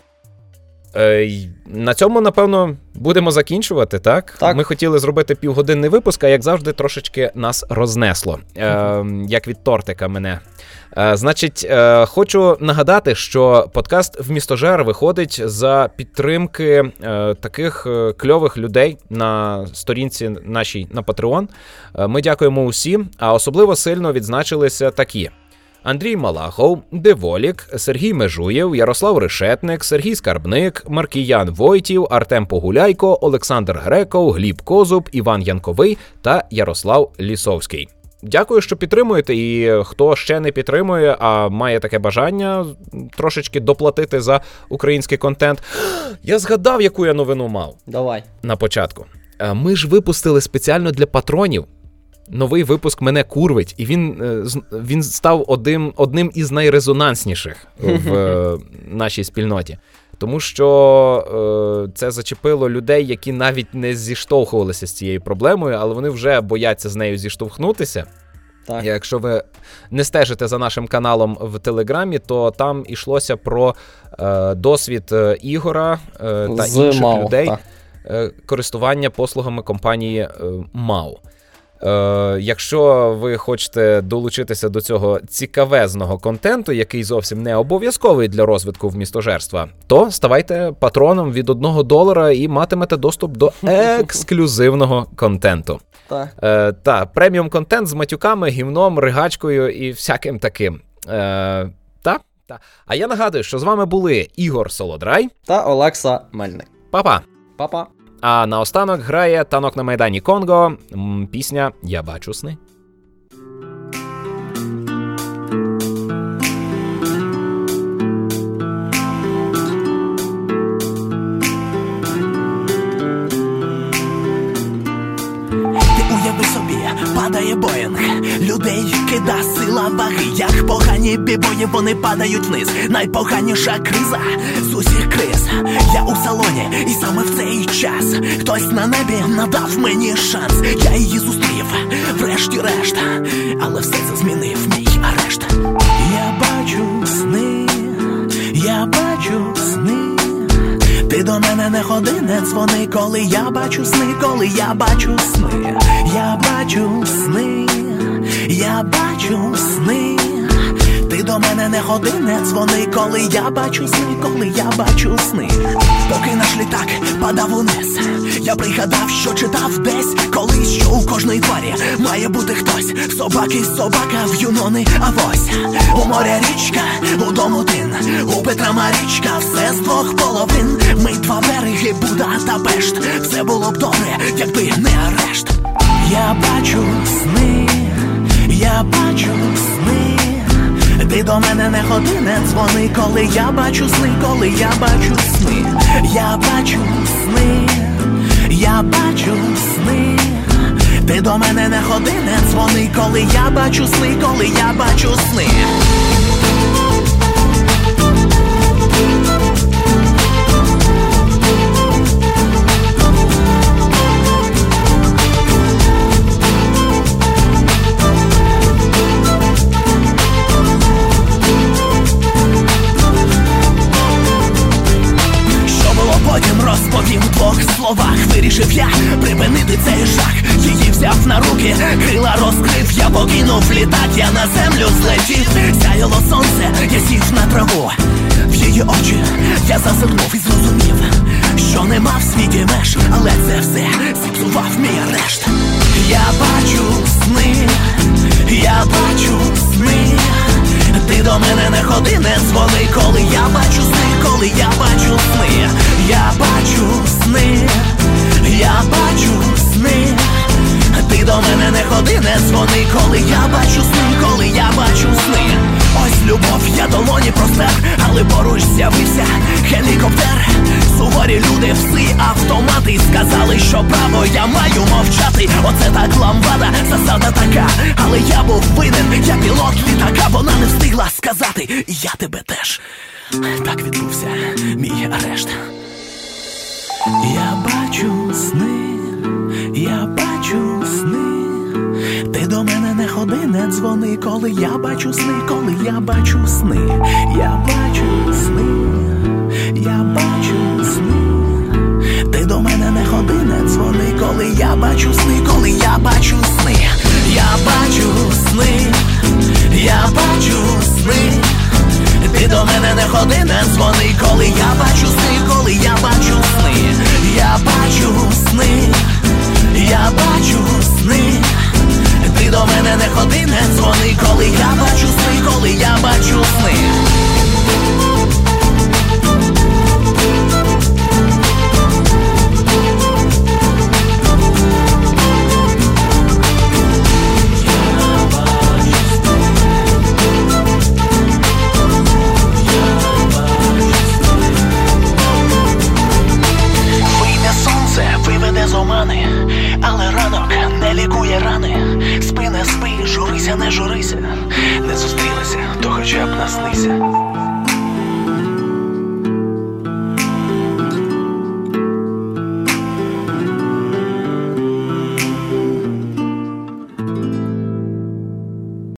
[SPEAKER 1] На цьому, напевно, будемо закінчувати, так?
[SPEAKER 2] Так.
[SPEAKER 1] Ми хотіли зробити півгодинний випуск, а як завжди трошечки нас рознесло. Як від тортика мене. Значить, хочу нагадати, що подкаст «Вмістожер» виходить за підтримки таких кльових людей на сторінці нашій на Patreon. Ми дякуємо усім, а особливо сильно відзначилися такі: Андрій Малахов, Деволік, Сергій Межуєв, Ярослав Решетник, Сергій Скарбник, Маркіян Войтів, Артем Погуляйко, Олександр Греков, Гліб Козуб, Іван Янковий та Ярослав Лісовський. Дякую, що підтримуєте, і хто ще не підтримує, а має таке бажання трошечки доплатити за український контент. Я згадав, яку я новину мав.
[SPEAKER 2] Давай.
[SPEAKER 1] На початку. Ми ж випустили спеціально для патронів новий випуск «Мене курвить», і він став одним із найрезонансніших в нашій спільноті. Тому що це зачепило людей, які навіть не зіштовхувалися з цією проблемою, але вони вже бояться з нею зіштовхнутися.
[SPEAKER 2] Так.
[SPEAKER 1] Якщо ви не стежите за нашим каналом в Телеграмі, то там йшлося про досвід Ігора та інших людей користування послугами компанії МАУ. Якщо ви хочете долучитися до цього цікавезного контенту, який зовсім не обов'язковий для розвитку вмістожерства, то ставайте патроном від $1 і матимете доступ до ексклюзивного контенту. Та преміум-контент з матюками, гівном, ригачкою і всяким таким. Та. А я нагадую, що з вами були Ігор Солодрай
[SPEAKER 2] та Олекса Мельник.
[SPEAKER 1] Па-па.
[SPEAKER 2] Па-па.
[SPEAKER 1] А наостанок грає «Танок на Майдані Конго» пісня «Я бачу сни».
[SPEAKER 3] Падає Боїнг, людей кида сила ваги, як погані бібої, вони падають вниз. Найпоганіша криза з усіх криз. Я у салоні, і саме в цей час хтось на небі надав мені шанс. Я її зустрів, врешті-решт, але все це змінив мій арешт. Я бачу сни, я бачу сни. Ти до мене не ходи, не дзвони, коли я бачу сни, коли я бачу сни. Я бачу сни, я бачу сни. Ти до мене не ходи, не дзвони, коли я бачу сни, коли я бачу сни. Поки наш літак падав униз, я пригадав, що читав десь колись, що у кожної тварі має бути хтось. Собака, в юнони, авось. У моря річка, у дом один, у Петра Марічка, все з двох половин. Ми два береги, Буда та Пешт. Все було б добре, якби не арешт. Я бачу сни, я бачу сни. Ти до мене не ходи, не дзвони, коли я бачу сни, коли я бачу сни. Я бачу сни, я бачу сни. Ти до мене не ходи, не дзвони, коли я бачу сни, коли я бачу сни. Втім, в двох словах вирішив я припинити цей жах. Її взяв на руки, крила розкрив, я покинув літак, я на землю злетів. Сяяло сонце, я сів на траву. В її очі я зазирнув і зрозумів, що нема в світі меж, але це все зіпсував мій арешт. Я бачу сни, я бачу сни. Ти до мене не ходи, не дзвони, коли я бачу сни, коли я бачу сни. Я бачу сни, я бачу сни. Ти до мене не ходи, не дзвони, коли я бачу сни, коли я бачу сни. Ось любов, я долоні простер, але поруч з'явився гелікоптер. Суворі люди, всі автомати сказали, що право я маю мовчати. Оце так ламбада, засада така. Але я був винен, я пілот літака. Вона не встигла сказати, я тебе теж. Так відбувся мій арешт. Я бачу сни, я бачу сни. Ти до мене не ходи, не дзвони, коли я бачу сни, коли я бачу сни. Я бачу сни, я бачу сни. Ти до мене не ходи, не дзвони, коли я бачу сни, коли я бачу сни. Я бачу сни, я бачу сни. Ти до мене не ходи, не дзвони, коли я бачу сни, коли я бачу сни. Я бачу сни, я бачу сни. Ти до мене не ходи, не дзвони, коли я бачу сни, коли я бачу сни. Але ранок не лікує рани. Спи, не спи, журися, не журися. Не зустрілися, то хоча б наснися.